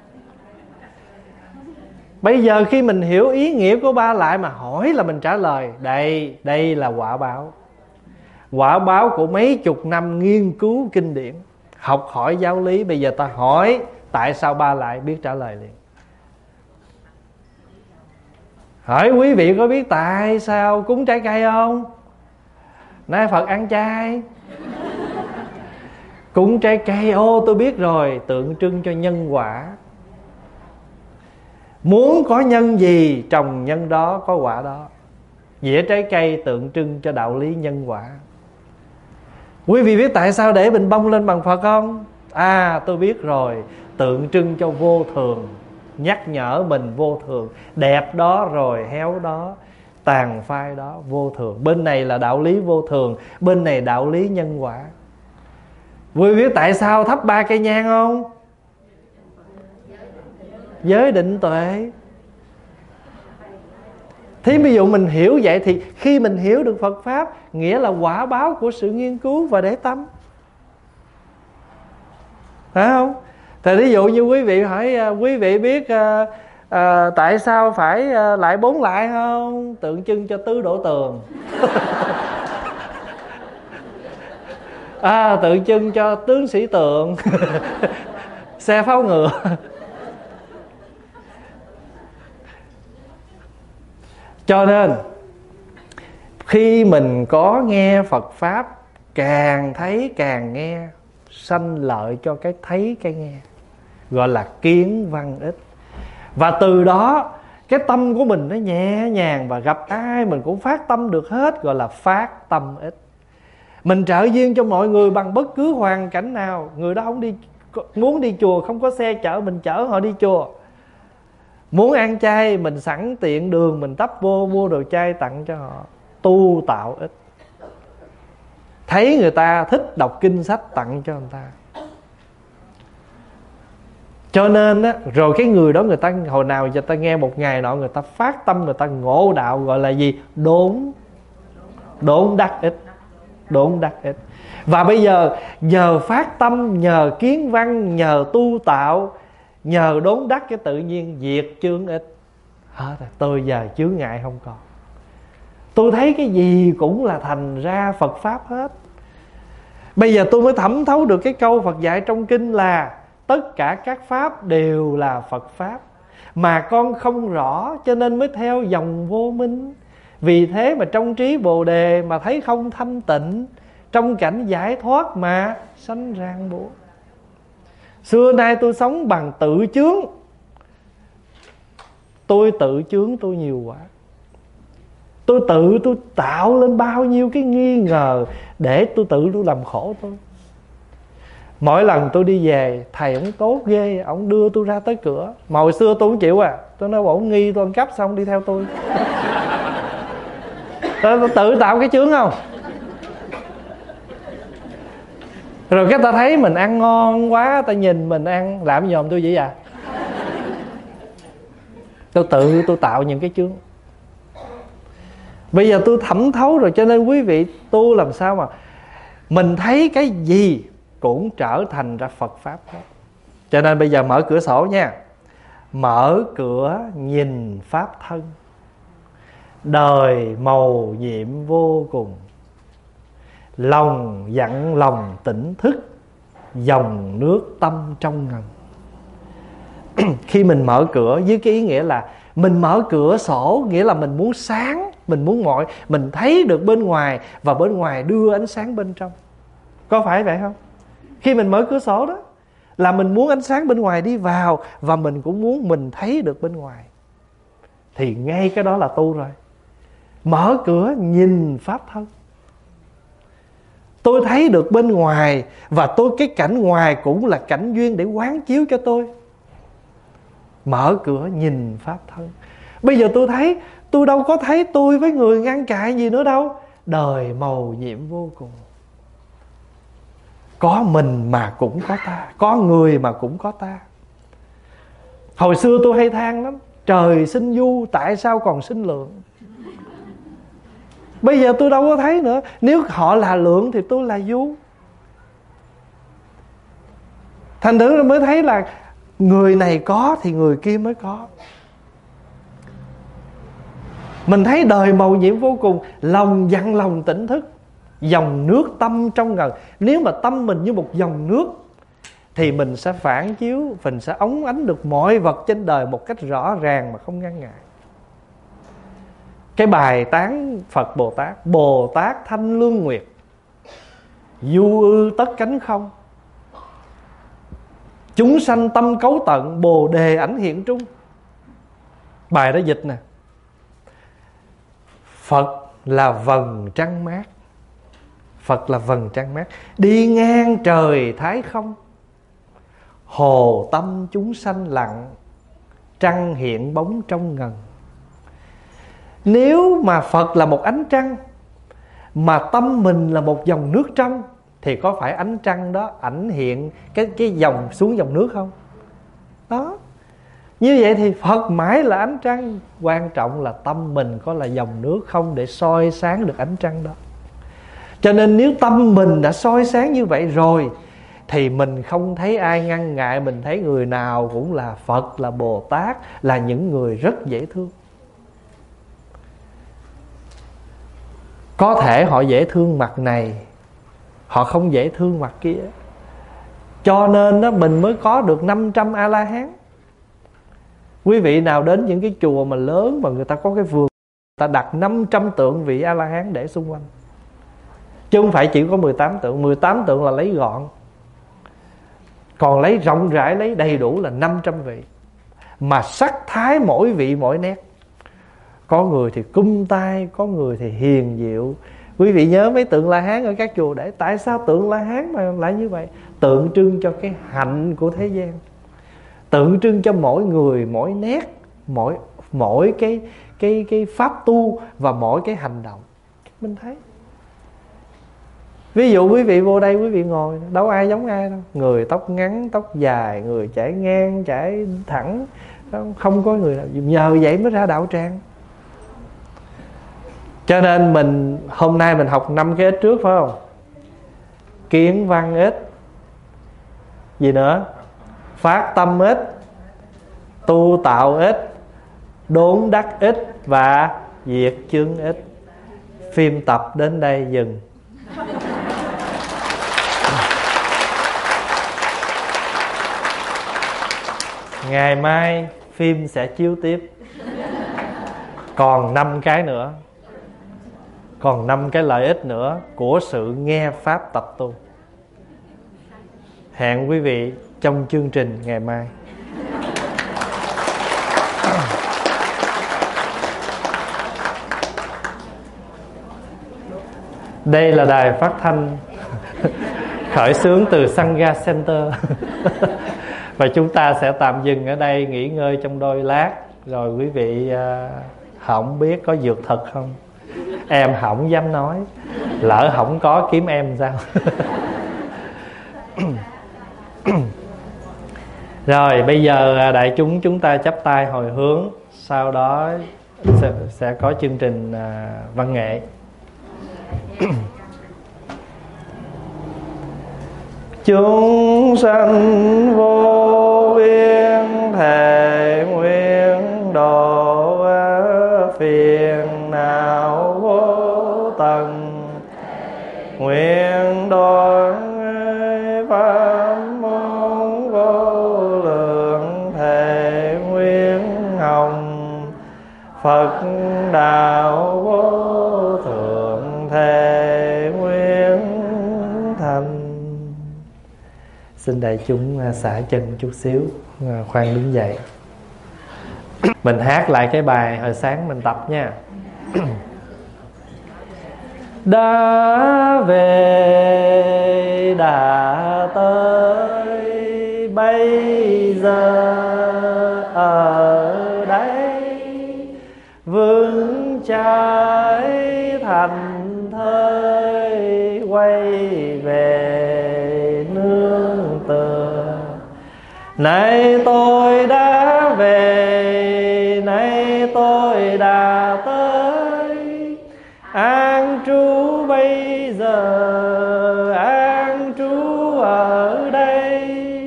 Bây giờ khi mình hiểu ý nghĩa của ba lại mà hỏi là mình trả lời. Đây là quả báo. Quả báo của mấy chục năm nghiên cứu kinh điển, học hỏi giáo lý. Bây giờ ta hỏi tại sao ba lại, biết trả lời liền. Hỏi quý vị có biết tại sao cúng trái cây không? Nay Phật ăn chay. Cúng trái cây, ô tôi biết rồi, tượng trưng cho nhân quả. Muốn có nhân gì, trồng nhân đó có quả đó. Dĩa trái cây tượng trưng cho đạo lý nhân quả. Quý vị biết tại sao để bình bông lên bằng Phật không? À, tôi biết rồi, tượng trưng cho vô thường, nhắc nhở mình vô thường. Đẹp đó rồi héo đó, tàn phai đó, vô thường. Bên này là đạo lý vô thường, bên này đạo lý nhân quả. Quý vị biết tại sao thắp 3 cây nhang không? Giới định tuệ. Thế ví dụ mình hiểu vậy thì khi mình hiểu được Phật Pháp, nghĩa là quả báo của sự nghiên cứu và để tâm, phải không? Thì ví dụ như quý vị hỏi quý vị biết tại sao phải lại 4 lại không? Tượng trưng cho tứ đổ tường. Tượng trưng cho tướng sĩ tượng. Xe pháo ngựa. Cho nên khi mình có nghe Phật Pháp, càng thấy càng nghe, sanh lợi cho cái thấy cái nghe, gọi là kiến văn ích. Và từ đó cái tâm của mình nó nhẹ nhàng, và gặp ai mình cũng phát tâm được hết, gọi là phát tâm ích. Mình trợ duyên cho mọi người bằng bất cứ hoàn cảnh nào. Người đó không muốn đi chùa, không có xe chở, mình chở họ đi chùa. Muốn ăn chay, mình sẵn tiện đường, mình tấp vô mua đồ chay tặng cho họ. Tu tạo ích. Thấy người ta thích đọc kinh sách, tặng cho người ta. Cho nên á, rồi cái người đó người ta hồi nào người ta nghe một ngày nọ, người ta phát tâm, người ta ngộ đạo, gọi là gì? Đốn đắc ích. Đốn đắc ích. Và bây giờ nhờ phát tâm, nhờ kiến văn, nhờ tu tạo, nhờ đốn đắc, cái tự nhiên diệt chướng ích. Tôi giờ chướng ngại không còn. Tôi thấy cái gì cũng là thành ra Phật Pháp hết. Bây giờ tôi mới thẩm thấu được cái câu Phật dạy trong kinh là tất cả các Pháp đều là Phật Pháp, mà con không rõ cho nên mới theo dòng vô minh. Vì thế mà trong trí Bồ Đề mà thấy không thanh tịnh, trong cảnh giải thoát mà sanh ràng buộc. Xưa nay tôi sống bằng tự chướng. Tôi tự chướng tôi nhiều quá. Tôi tạo lên bao nhiêu cái nghi ngờ để tôi làm khổ tôi. Mỗi lần tôi đi về, thầy ổng tốt ghê, ổng đưa tôi ra tới cửa. Mà hồi xưa tôi không chịu tôi nói ổng nghi tôi ăn cắp, xong đi theo tôi. Tôi tự tạo cái chướng không? Rồi cái ta thấy mình ăn ngon quá, ta nhìn mình ăn, làm gì tôi vậy à? Tôi tạo những cái chướng. Bây giờ tôi thẩm thấu rồi, cho nên quý vị tu làm sao mà mình thấy cái gì cũng trở thành ra Phật Pháp hết. Cho nên bây giờ mở cửa sổ nha. Mở cửa nhìn Pháp thân. Đời màu nhiệm vô cùng. Lòng dặn lòng tỉnh thức, dòng nước tâm trong ngần. Khi mình mở cửa với cái ý nghĩa là mình mở cửa sổ, nghĩa là mình muốn sáng, mình muốn mình thấy được bên ngoài, và bên ngoài đưa ánh sáng bên trong. Có phải vậy không? Khi mình mở cửa sổ đó là mình muốn ánh sáng bên ngoài đi vào, và mình cũng muốn mình thấy được bên ngoài. Thì ngay cái đó là tu rồi. Mở cửa nhìn pháp thân, tôi thấy được bên ngoài, và cái cảnh ngoài cũng là cảnh duyên để quán chiếu cho tôi. Mở cửa nhìn pháp thân. Bây giờ tôi thấy, tôi đâu có thấy tôi với người ngăn cãi gì nữa đâu. Đời màu nhiệm vô cùng. Có mình mà cũng có ta, có người mà cũng có ta. Hồi xưa tôi hay than lắm, trời sinh du tại sao còn sinh lượng. Bây giờ tôi đâu có thấy nữa. Nếu họ là lượng thì tôi là du. Thành thử mới thấy là người này có thì người kia mới có. Mình thấy đời màu nhiệm vô cùng. Lòng dặn lòng tỉnh thức, dòng nước tâm trong ngần. Nếu mà tâm mình như một dòng nước thì mình sẽ phản chiếu, mình sẽ óng ánh được mọi vật trên đời một cách rõ ràng mà không ngăn ngại. Cái bài tán Phật Bồ Tát: Bồ Tát thanh lương nguyệt, du ư tất cánh không. Chúng sanh tâm cấu tận, bồ đề ảnh hiện trung. Bài đó dịch nè: Phật là vầng trăng mát, Phật là vầng trăng mát, đi ngang trời thái không. Hồ tâm chúng sanh lặng, trăng hiện bóng trong ngần. Nếu mà Phật là một ánh trăng, mà tâm mình là một dòng nước trong, thì có phải ánh trăng đó ảnh hiện cái dòng xuống dòng nước không? Đó. Như vậy thì Phật mãi là ánh trăng. Quan trọng là tâm mình có là dòng nước không để soi sáng được ánh trăng đó. Cho nên nếu tâm mình đã soi sáng như vậy rồi thì mình không thấy ai ngăn ngại. Mình thấy người nào cũng là Phật, là Bồ Tát, là những người rất dễ thương. Có thể họ dễ thương mặt này, họ không dễ thương mặt kia. Cho nên đó mình mới có được 500 A-la-hán. Quý vị nào đến những cái chùa mà lớn mà người ta có cái vườn, người ta đặt 500 tượng vị A-la-hán để xung quanh. Chứ không phải chỉ có 18 tượng. 18 tượng là lấy gọn, còn lấy rộng rãi, lấy đầy đủ là 500 vị. Mà sắc thái mỗi vị mỗi nét. Có người thì cung tay, có người thì hiền diệu. Quý vị nhớ mấy tượng La Hán ở các chùa để. Tại sao tượng La Hán mà lại như vậy? Tượng trưng cho cái hạnh của thế gian, tượng trưng cho mỗi người, mỗi nét, mỗi cái pháp tu và mỗi cái hành động. Mình thấy, ví dụ quý vị vô đây, quý vị ngồi, đâu ai giống ai đâu. Người tóc ngắn, tóc dài, người chải ngang, chải thẳng, không có người nào. Nhờ vậy mới ra đạo tràng. Cho nên mình hôm nay mình học 5 cái ít trước, phải không? Kiến văn ít, gì nữa? Phát tâm ít, tu tạo ít, đốn đắc ít và diệt chướng ít. Phim tập đến đây dừng. Ngày mai phim sẽ chiếu tiếp. Còn 5 cái nữa, còn 5 cái lợi ích nữa của sự nghe pháp tập tu. Hẹn quý vị trong chương trình ngày mai. Đây là đài phát thanh khởi xướng từ Sangha Center. Và chúng ta sẽ tạm dừng ở đây nghỉ ngơi trong đôi lát. Rồi quý vị không biết có dược thật không? Em không dám nói. Lỡ không có kiếm em sao? Rồi bây giờ đại chúng ta chắp tay hồi hướng. Sau đó sẽ có chương trình văn nghệ. Chúng sanh vô biên thệ nguyện độ phiền não vô tận, nguyện đoạn pháp môn vô lượng, thệ nguyện hồng Phật đạo vô thượng, thệ nguyện thành. Xin đại chúng xả chân chút xíu, khoan đứng dậy. Mình hát lại cái bài hồi sáng mình tập nha. Đã về đã tới, bây giờ ở đây vững chãi thành thơi, quay về nương tựa. Nay tôi đã về, nay tôi đã tới, an trú bây giờ, an trú ở đây,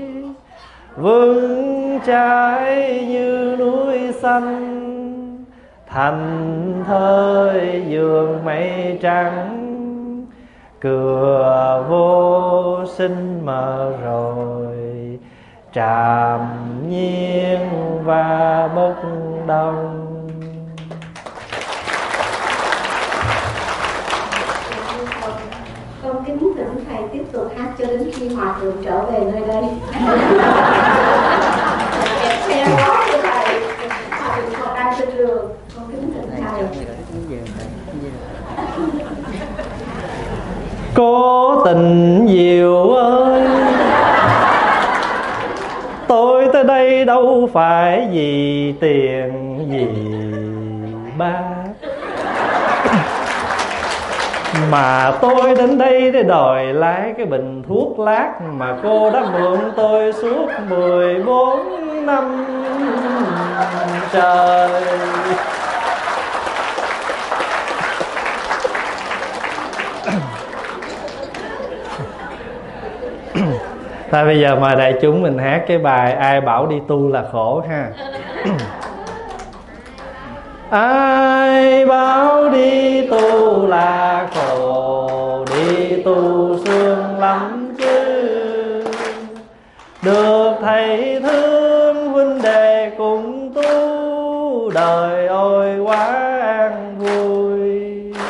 vững chãi như núi xanh, thành thơi giường mây trắng. Cửa vô sinh mở rồi, trạm nhiên và bất động. Con kính thỉnh thầy tiếp tục hát cho đến khi hòa thượng trở về nơi đây. Kẹt xe quá thưa thầy, hòa thượng còn đang trên đường. Con kính thỉnh thầy. Cố tình diệu ơi, tôi tới đây đâu phải vì tiền vì bạc, mà tôi đến đây để đòi lấy cái bình thuốc lát mà cô đã mượn tôi suốt 14 năm trời. Thôi bây giờ mời đại chúng mình hát cái bài Ai bảo đi tu là khổ ha. Ai bảo đi tu là khổ, đi tu sướng lắm chứ. Được thầy thương huynh đệ cùng tu, đời ôi quá an vui.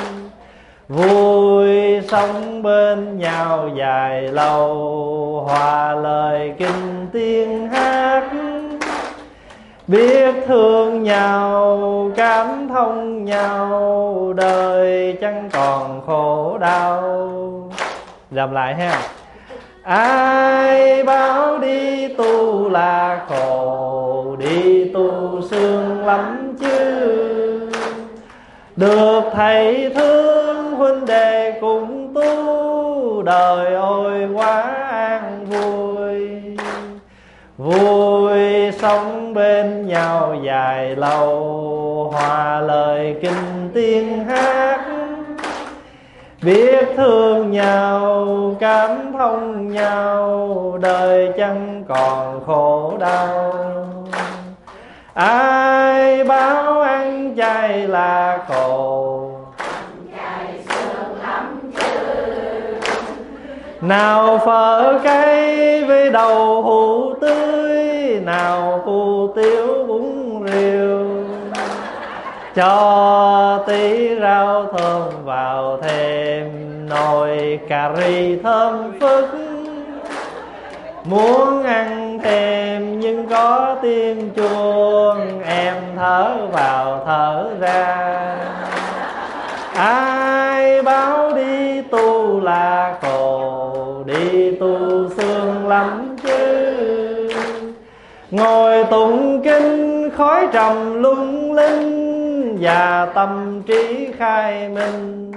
Vui sống bên nhau dài lâu, hòa lời kinh tiếng hát. Biết thương nhau, cảm thông nhau, đời chẳng còn khổ đau. Làm lại ha. Ai bảo đi tu là khổ, đi tu sướng lắm chứ. Được thầy thương huynh đệ cùng tu, đời ôi quá an vui. Vui sống bên nhau dài lâu, hòa lời kinh tiếng hát. Biết thương nhau, cảm thông nhau, đời chẳng còn khổ đau. Ai báo ăn chay là khổ, nào phở cay với đầu hũ tươi, nào hủ tiếu bún riêu. Cho tí rau thơm vào thêm, nồi cà ri thơm phức. Muốn ăn thêm nhưng có tim chuông, em thở vào thở ra. Ai báo đi tu là khổ, đi tu sướng lắm chứ. Ngồi tụng kinh khói trầm lung linh, và tâm trí khai minh.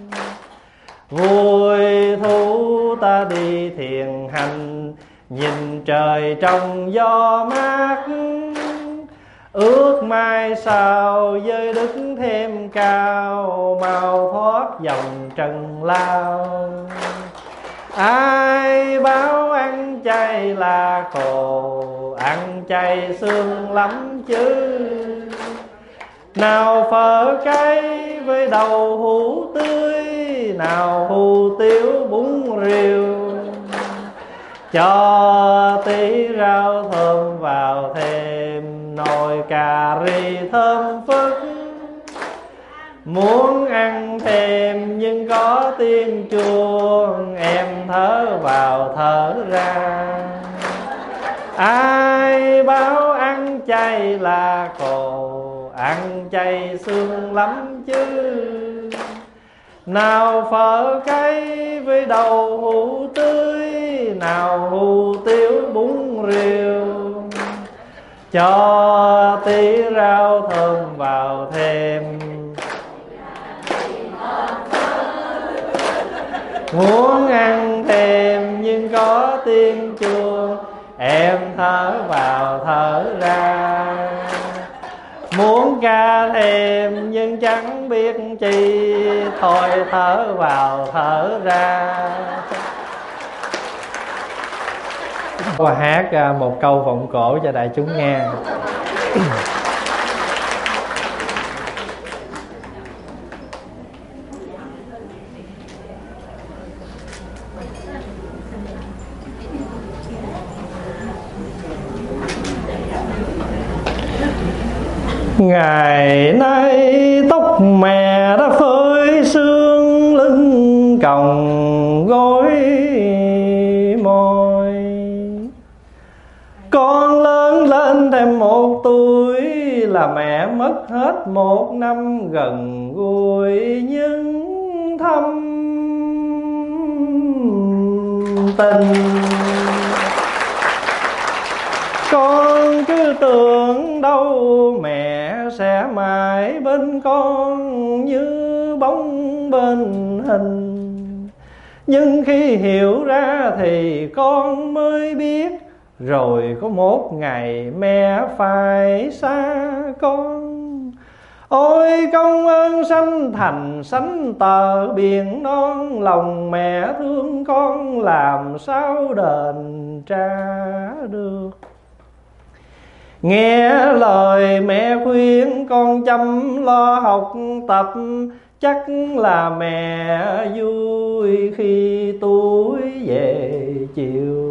Vui thú ta đi thiền hành, nhìn trời trong gió mát. Ước mai sau giới đức thêm cao, mau thoát dòng trần lao. Ai báo ăn chay là khổ, ăn chay sướng lắm chứ. Nào phở cay với đầu hũ tươi, nào hủ tiếu bún riêu. Cho tí rau thơm vào thêm, nồi cà ri thơm phức. Muốn ăn thêm nhưng có tiếng chuông, em thở vào thở ra. Ai báo ăn chay là khổ, ăn chay xương lắm chứ. Nào phở cay với đậu hũ tươi, nào hủ tiếu bún riêu. Cho tí rau thơm vào thêm. Muốn ăn thêm nhưng có tiếng chuông, em thở vào thở ra. Muốn ca thêm nhưng chẳng biết chi, thôi thở vào thở ra. Qua hát một câu vọng cổ cho đại chúng nghe. Ngày nay tóc mẹ đã phơi sương, lưng còng gối mỏi. Con lớn lên thêm 1 tuổi là mẹ mất hết 1 năm gần gũi nhưng thâm tình. Con cứ tưởng đâu mẹ sẽ mãi bên con như bóng bên hình. Nhưng khi hiểu ra thì con mới biết, rồi có một ngày mẹ phải xa con. Ôi công ơn sanh thành sánh tờ biển non, lòng mẹ thương con làm sao đền trả được. Nghe lời mẹ khuyên con chăm lo học tập, chắc là mẹ vui khi tuổi về chiều.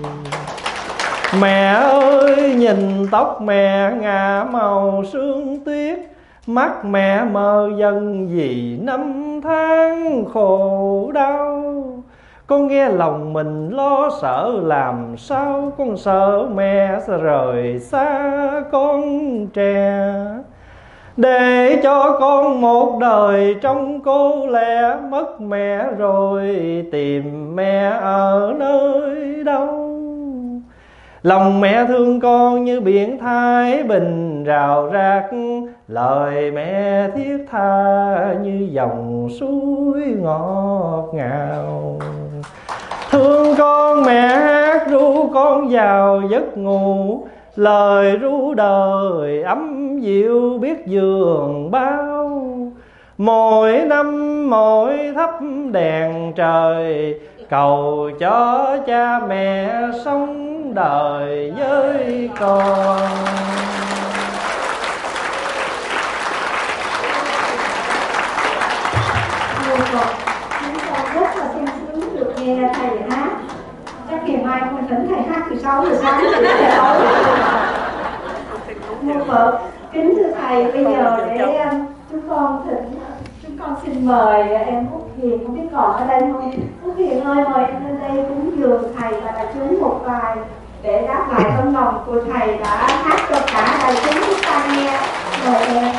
Mẹ ơi nhìn tóc mẹ ngả màu sương tuyết, mắt mẹ mờ dần vì năm tháng khổ đau. Con nghe lòng mình lo sợ làm sao, con sợ mẹ sẽ rời xa con trẻ. Để cho con một đời trong cô lẻ, mất mẹ rồi tìm mẹ ở nơi đâu. Lòng mẹ thương con như biển Thái Bình rào rạc, lời mẹ thiết tha như dòng suối ngọt ngào. Thương con mẹ hát ru con vào giấc ngủ, lời ru đời ấm dịu biết giường bao. Mỗi năm mỗi thắp đèn trời, cầu cho cha mẹ sống đời với con. Chúng con rất là sung sướng được nghe thầy hát. Chắc ngày mai con thỉnh thầy hát từ 6 giờ sáng đến 7 giờ tối. Mô Phật, kính thưa thầy, bây giờ để chúng con xin mời em Út Hiền, không biết còn ở đây không? Út Hiền ơi, mời em lên đây cúng dường thầy và đại chúng một bài để đáp lại tấm lòng của thầy đã hát cho cả đại chúng chúng ta nghe. Mời em.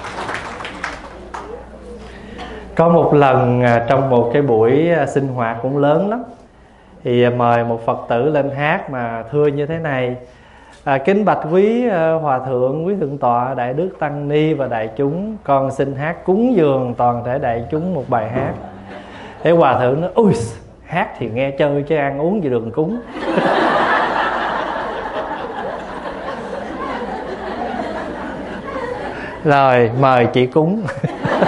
Có một lần trong một cái buổi sinh hoạt cũng lớn lắm, thì mời một Phật tử lên hát mà thưa như thế này: kính bạch quý hòa thượng, quý thượng tọa, đại đức tăng ni và đại chúng, con xin hát cúng dường toàn thể đại chúng một bài hát. Thế hòa thượng nói: ui, hát thì nghe chơi chứ ăn uống gì đừng cúng. Rồi mời chị cúng.